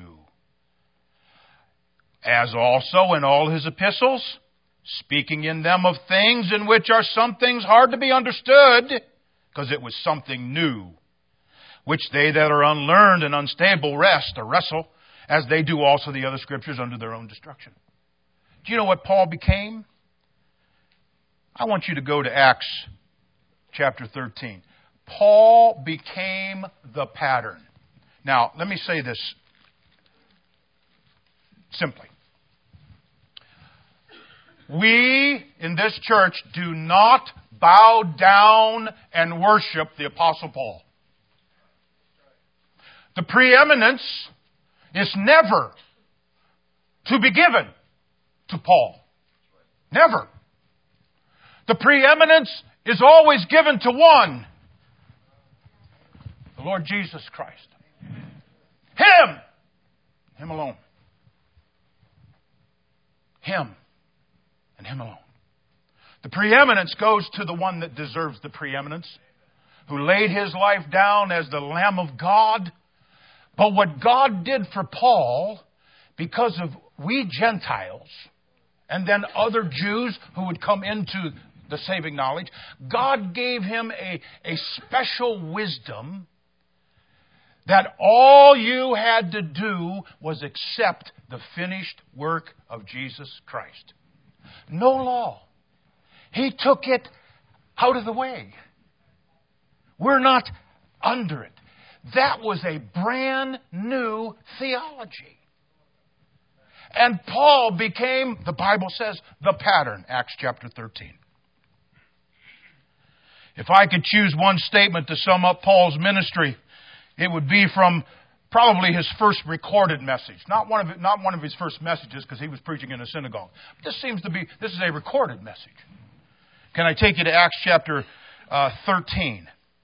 As also in all his epistles, speaking in them of things in which are some things hard to be understood, because it was something new, which they that are unlearned and unstable wrestle, as they do also the other scriptures under their own destruction. Do you know what Paul became? I want you to go to Acts chapter 13. Paul became the pattern. Now, let me say this simply. We in this church do not bow down and worship the Apostle Paul. The preeminence is never to be given to Paul. Never. The preeminence is always given to one. The Lord Jesus Christ. Him. Him alone. Him. And him alone. The preeminence goes to the one that deserves the preeminence, who laid his life down as the Lamb of God. But what God did for Paul, because of we Gentiles, and then other Jews who would come into the saving knowledge, God gave him a special wisdom that all you had to do was accept the finished work of Jesus Christ. No law. He took it out of the way. We're not under it. That was a brand new theology. And Paul became, the Bible says, the pattern. Acts chapter 13. If I could choose one statement to sum up Paul's ministry, it would be from probably his first recorded message. Not one of his first messages, because he was preaching in a synagogue. This is a recorded message. Can I take you to Acts chapter 13?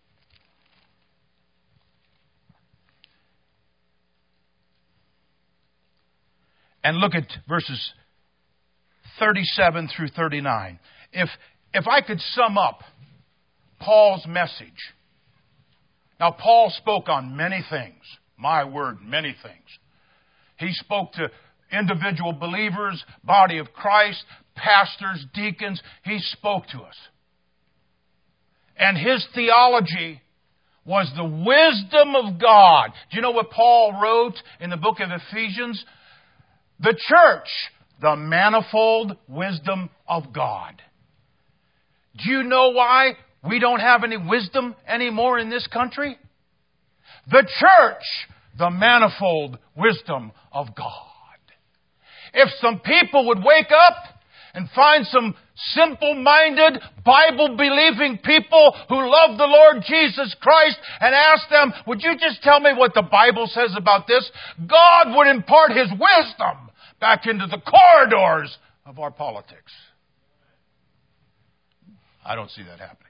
And look at verses 37 through 39. If I could sum up Paul's message. Now, Paul spoke on many things. My word, many things. He spoke to individual believers, body of Christ, pastors, deacons. He spoke to us. And his theology was the wisdom of God. Do you know what Paul wrote in the book of Ephesians? The church, the manifold wisdom of God. Do you know why we don't have any wisdom anymore in this country? The church, the manifold wisdom of God. If some people would wake up and find some simple-minded, Bible-believing people who love the Lord Jesus Christ and ask them, would you just tell me what the Bible says about this? God would impart His wisdom back into the corridors of our politics. I don't see that happening.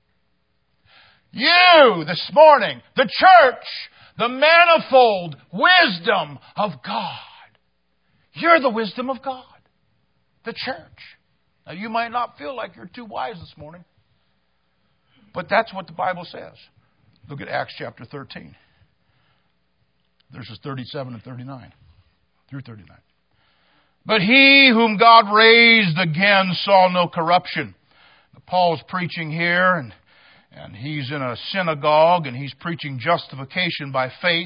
You, this morning, the church, the manifold wisdom of God. You're the wisdom of God. The church. Now, you might not feel like you're too wise this morning, but that's what the Bible says. Look at Acts chapter 13. Verses 37 and 39 through 39. But he whom God raised again saw no corruption. Paul's preaching here, and he's in a synagogue, and he's preaching justification by faith.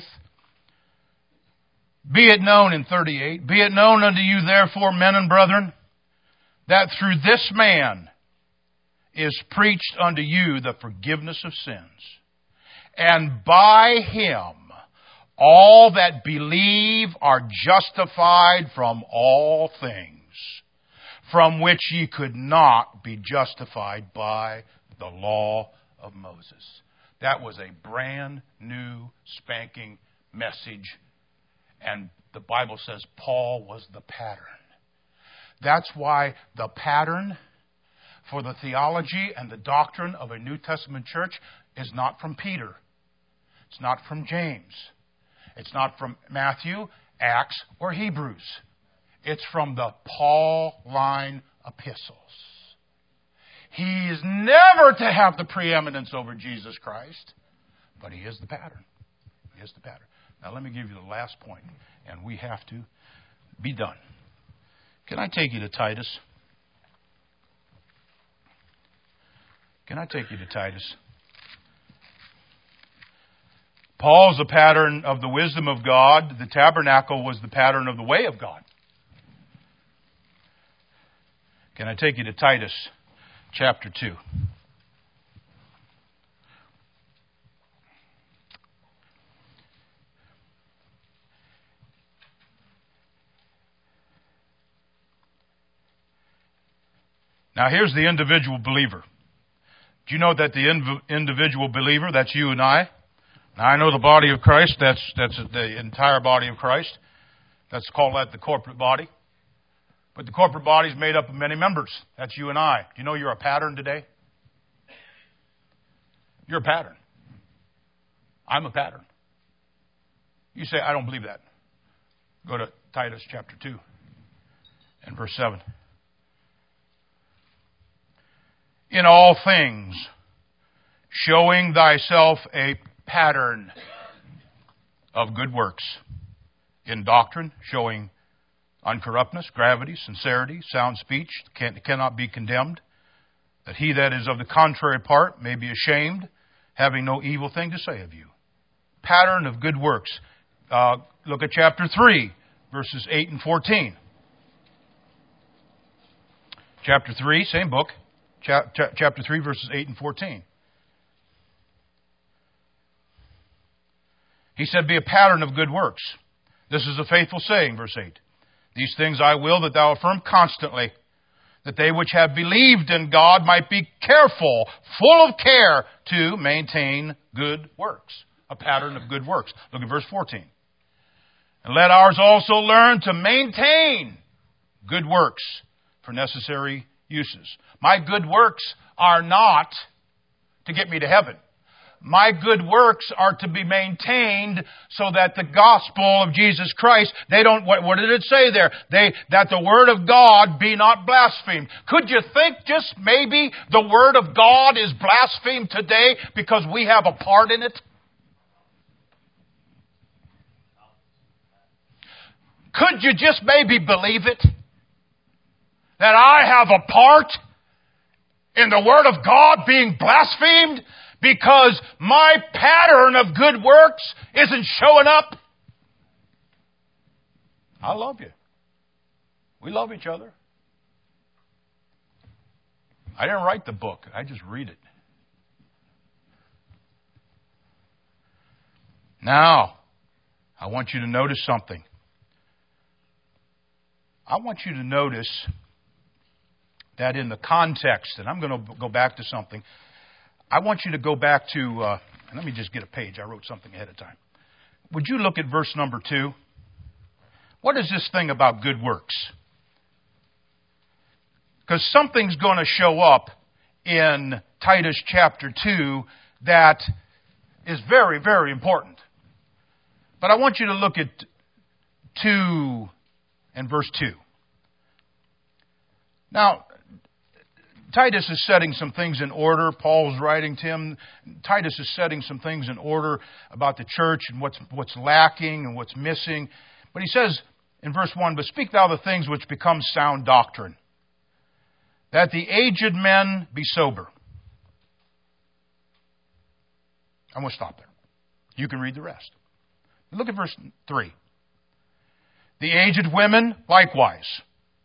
Be it known in 38, be it known unto you therefore, men and brethren, that through this man is preached unto you the forgiveness of sins. And by him all that believe are justified from all things, from which ye could not be justified by the law of Moses. That was a brand new, spanking message. And the Bible says Paul was the pattern. That's why the pattern for the theology and the doctrine of a New Testament church is not from Peter. It's not from James. It's not from Matthew, Acts, or Hebrews. It's from the Pauline epistles. He is never to have the preeminence over Jesus Christ, but he is the pattern. He is the pattern. Now let me give you the last point, and we have to be done. Can I take you to Titus? Can I take you to Titus? Paul's the pattern of the wisdom of God. The tabernacle was the pattern of the way of God. Can I take you to Titus chapter 2? Now here's the individual believer. Do you know that the individual believer, that's you and I? Now I know the body of Christ, that's the entire body of Christ. Let's call that the corporate body. But the corporate body is made up of many members. That's you and I. Do you know you're a pattern today? You're a pattern. I'm a pattern. You say, I don't believe that. Go to Titus chapter 2 and verse 7. In all things, showing thyself a pattern of good works. In doctrine, showing uncorruptness, gravity, sincerity, sound speech, cannot be condemned. That he that is of the contrary part may be ashamed, having no evil thing to say of you. Pattern of good works. Look at chapter 3, verses 8 and 14. Chapter 3, same book. Chapter 3, verses 8 and 14. He said, be a pattern of good works. This is a faithful saying, verse 8. These things I will that thou affirm constantly, that they which have believed in God might be careful, full of care, to maintain good works. A pattern of good works. Look at verse 14. And let ours also learn to maintain good works for necessary uses. My good works are not to get me to heaven. My good works are to be maintained so that the gospel of Jesus Christ, what did it say there? That the word of God be not blasphemed. Could you think just maybe the word of God is blasphemed today because we have a part in it? Could you just maybe believe it? That I have a part in the word of God being blasphemed? Because my pattern of good works isn't showing up. I love you. We love each other. I didn't write the book. I just read it. Now, I want you to notice something. I want you to notice that in the context, and I'm going to go back to something. I want you to go back to, and let me just get a page. I wrote something ahead of time. Would you look at verse number 2? What is this thing about good works? Because something's going to show up in Titus chapter 2 that is very, very important. But I want you to look at 2 and verse 2. Now, Titus is setting some things in order. Paul's writing to him. Titus is setting some things in order about the church and what's lacking and what's missing. But he says in verse 1, "But speak thou the things which become sound doctrine, that the aged men be sober." I'm going to stop there. You can read the rest. Look at verse 3. "The aged women likewise."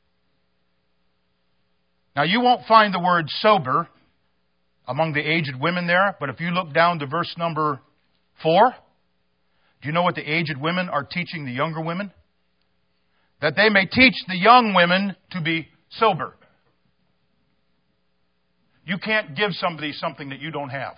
Now, you won't find the word sober among the aged women there, but if you look down to verse number 4, do you know what the aged women are teaching the younger women? That they may teach the young women to be sober. You can't give somebody something that you don't have.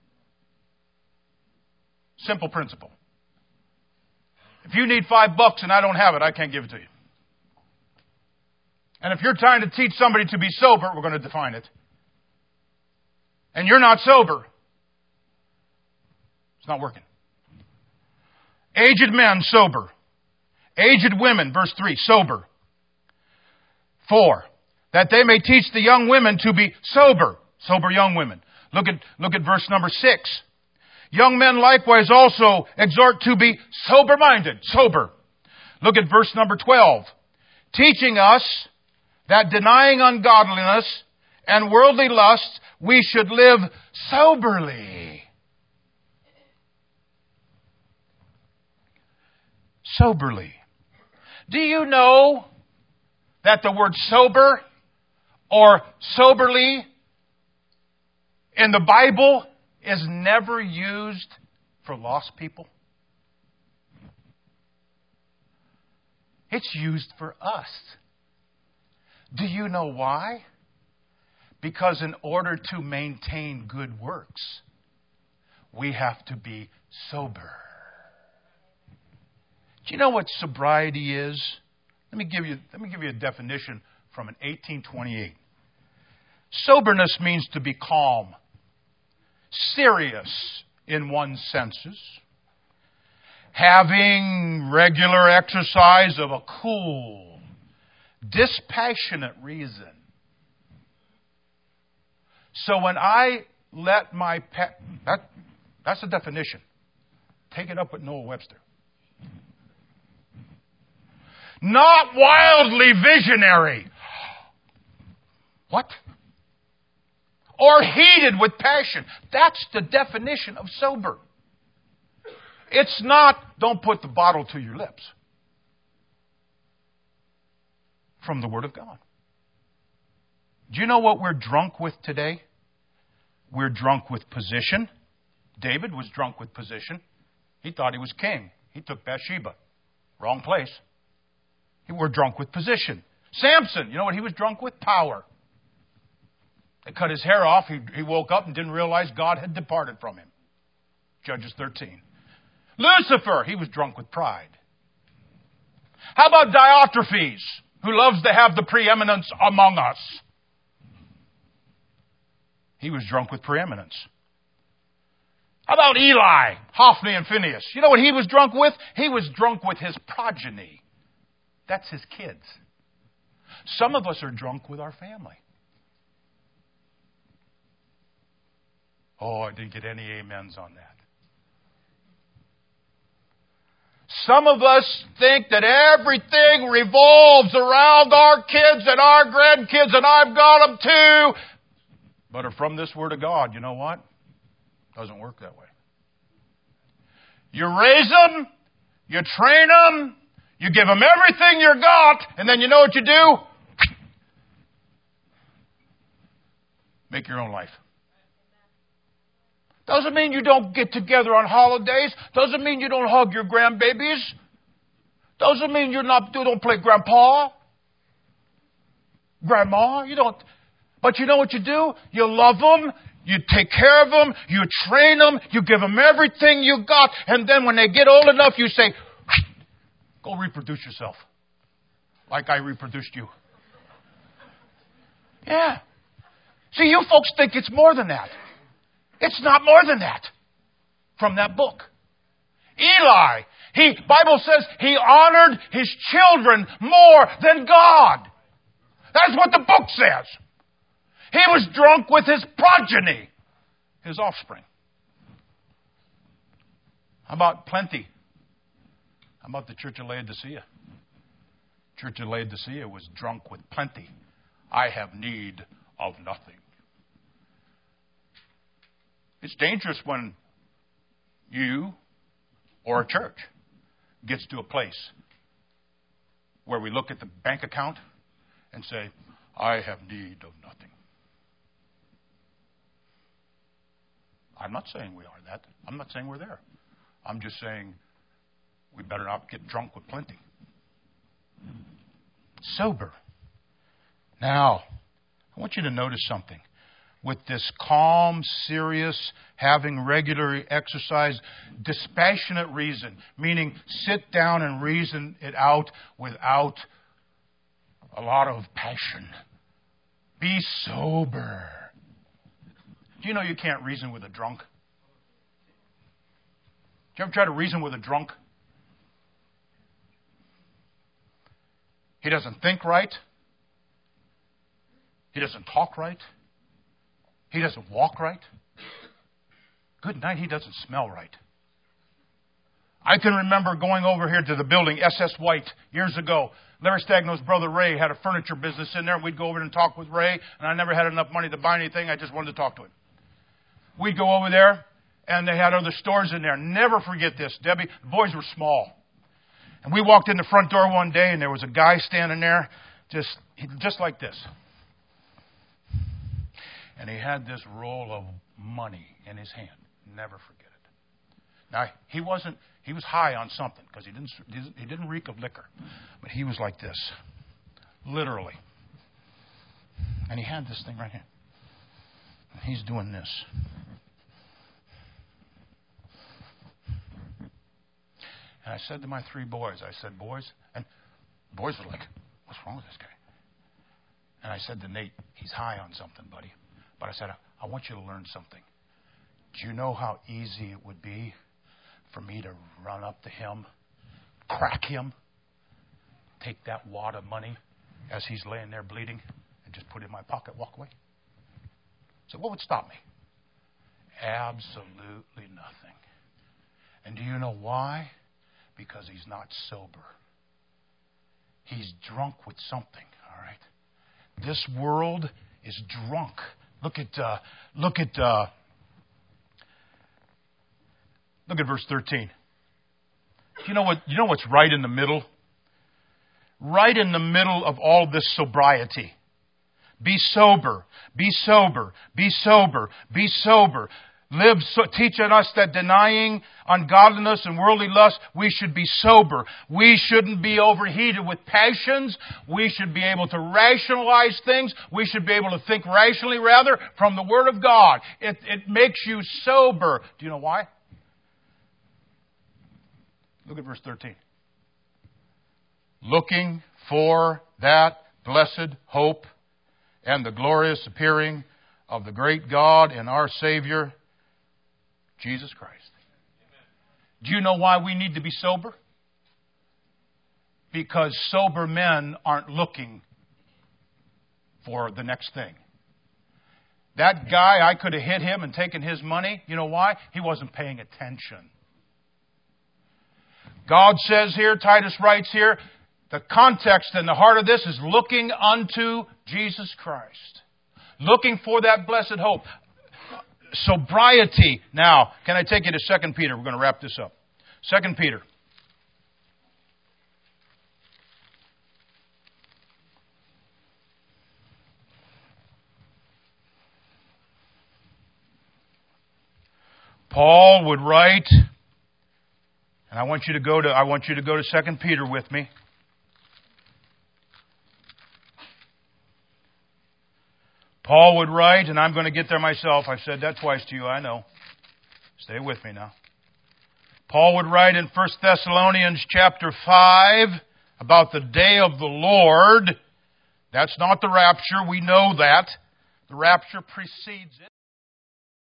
Simple principle. If you need $5 and I don't have it, I can't give it to you. And if you're trying to teach somebody to be sober, we're going to define it, and you're not sober, it's not working. Aged men, sober. Aged women, verse 3, sober. 4, that they may teach the young women to be sober. Sober young women. Look at verse number 6. "Young men likewise also exhort to be sober-minded." Sober. Look at verse number 12. "Teaching us that denying ungodliness and worldly lusts, we should live soberly." Soberly. Do you know that the word sober or soberly in the Bible is never used for lost people? It's used for us. Do you know why? Because in order to maintain good works, we have to be sober. Do you know what sobriety is? Let me give you a definition from an 1828. Soberness means to be calm, serious in one's senses, having regular exercise of a cool, dispassionate reason. So when I let my that's the definition. Take it up with Noah Webster. Not wildly visionary. What? Or heated with passion. That's the definition of sober. It's not, don't put the bottle to your lips. From the Word of God. Do you know what we're drunk with today? We're drunk with position. David was drunk with position. He thought he was king. He took Bathsheba. Wrong place. We're drunk with position. Samson, you know what he was drunk with? Power. They cut his hair off. He woke up and didn't realize God had departed from him. Judges 13. Lucifer, he was drunk with pride. How about Diotrephes, who loves to have the preeminence among us? He was drunk with preeminence. How about Eli, Hophni, and Phinehas? You know what he was drunk with? He was drunk with his progeny. That's his kids. Some of us are drunk with our family. Oh, I didn't get any amens on that. Some of us think that everything revolves around our kids and our grandkids, and I've got them too. But are from this Word of God, you know what? It doesn't work that way. You raise them, you train them, You give them everything you got, and then you know what you do? Make your own life. Doesn't mean you don't get together on holidays. Doesn't mean you don't hug your grandbabies. Doesn't mean you don't play grandpa, grandma. You don't. But you know what you do? You love them. You take care of them. You train them. You give them everything you got. And then when they get old enough, you say, go reproduce yourself. Like I reproduced you. Yeah. See, you folks think it's more than that. It's not more than that. From that book. Eli, Bible says he honored his children more than God. That's what the book says. He was drunk with his progeny, his offspring. How about plenty? How about the Church of Laodicea? Church of Laodicea was drunk with plenty. I have need of nothing. It's dangerous when you or a church gets to a place where we look at the bank account and say, I have need of nothing. I'm not saying we are that. I'm not saying we're there. I'm just saying we better not get drunk with plenty. Sober. Now, I want you to notice something. With this calm, serious, having regular exercise, dispassionate reason, meaning sit down and reason it out without a lot of passion. Be sober. Do you know you can't reason with a drunk? Did you ever try to reason with a drunk? He doesn't think right. He doesn't talk right. He doesn't walk right. Good night, he doesn't smell right. I can remember going over here to the building, SS White, years ago. Larry Stagno's brother Ray had a furniture business in there. We'd go over and talk with Ray, and I never had enough money to buy anything. I just wanted to talk to him. We'd go over there, and they had other stores in there. Never forget this, Debbie. The boys were small. And we walked in the front door one day, and there was a guy standing there just like this. And he had this roll of money in his hand. Never forget it. Now, he was high on something because he didn't reek of liquor. But he was like this. Literally. And he had this thing right here. And he's doing this. And I said to my three boys, boys, and the boys were like, what's wrong with this guy? And I said to Nate, he's high on something, buddy. But I said, I want you to learn something. Do you know how easy it would be for me to run up to him, crack him, take that wad of money as he's laying there bleeding, and just put it in my pocket, walk away? So what would stop me? Absolutely nothing. And do you know why? Because he's not sober. He's drunk with something, all right? This world is drunk. Look at verse 13. You know what's right in the middle? Right in the middle of all this sobriety. Be sober, be sober, be sober, be sober. Teaching us that denying ungodliness and worldly lust, we should be sober. We shouldn't be overheated with passions. We should be able to rationalize things. We should be able to think rationally, rather, from the Word of God. It makes you sober. Do you know why? Look at verse 13. Looking for that blessed hope and the glorious appearing of the great God and our Savior, Jesus Christ. Do you know why we need to be sober? Because sober men aren't looking for the next thing. That guy, I could have hit him and taken his money. You know why? He wasn't paying attention. God says here, Titus writes here, the context and the heart of this is looking unto Jesus Christ. Looking for that blessed hope. Sobriety. Now, can I take you to 2 Peter? We're going to wrap this up. 2 Peter. Paul would write, and I want you to go to 2 Peter with me. Paul would write, and I'm going to get there myself. I've said that twice to you, I know. Stay with me now. Paul would write in 1 Thessalonians chapter 5 about the day of the Lord. That's not the rapture. We know that. The rapture precedes it.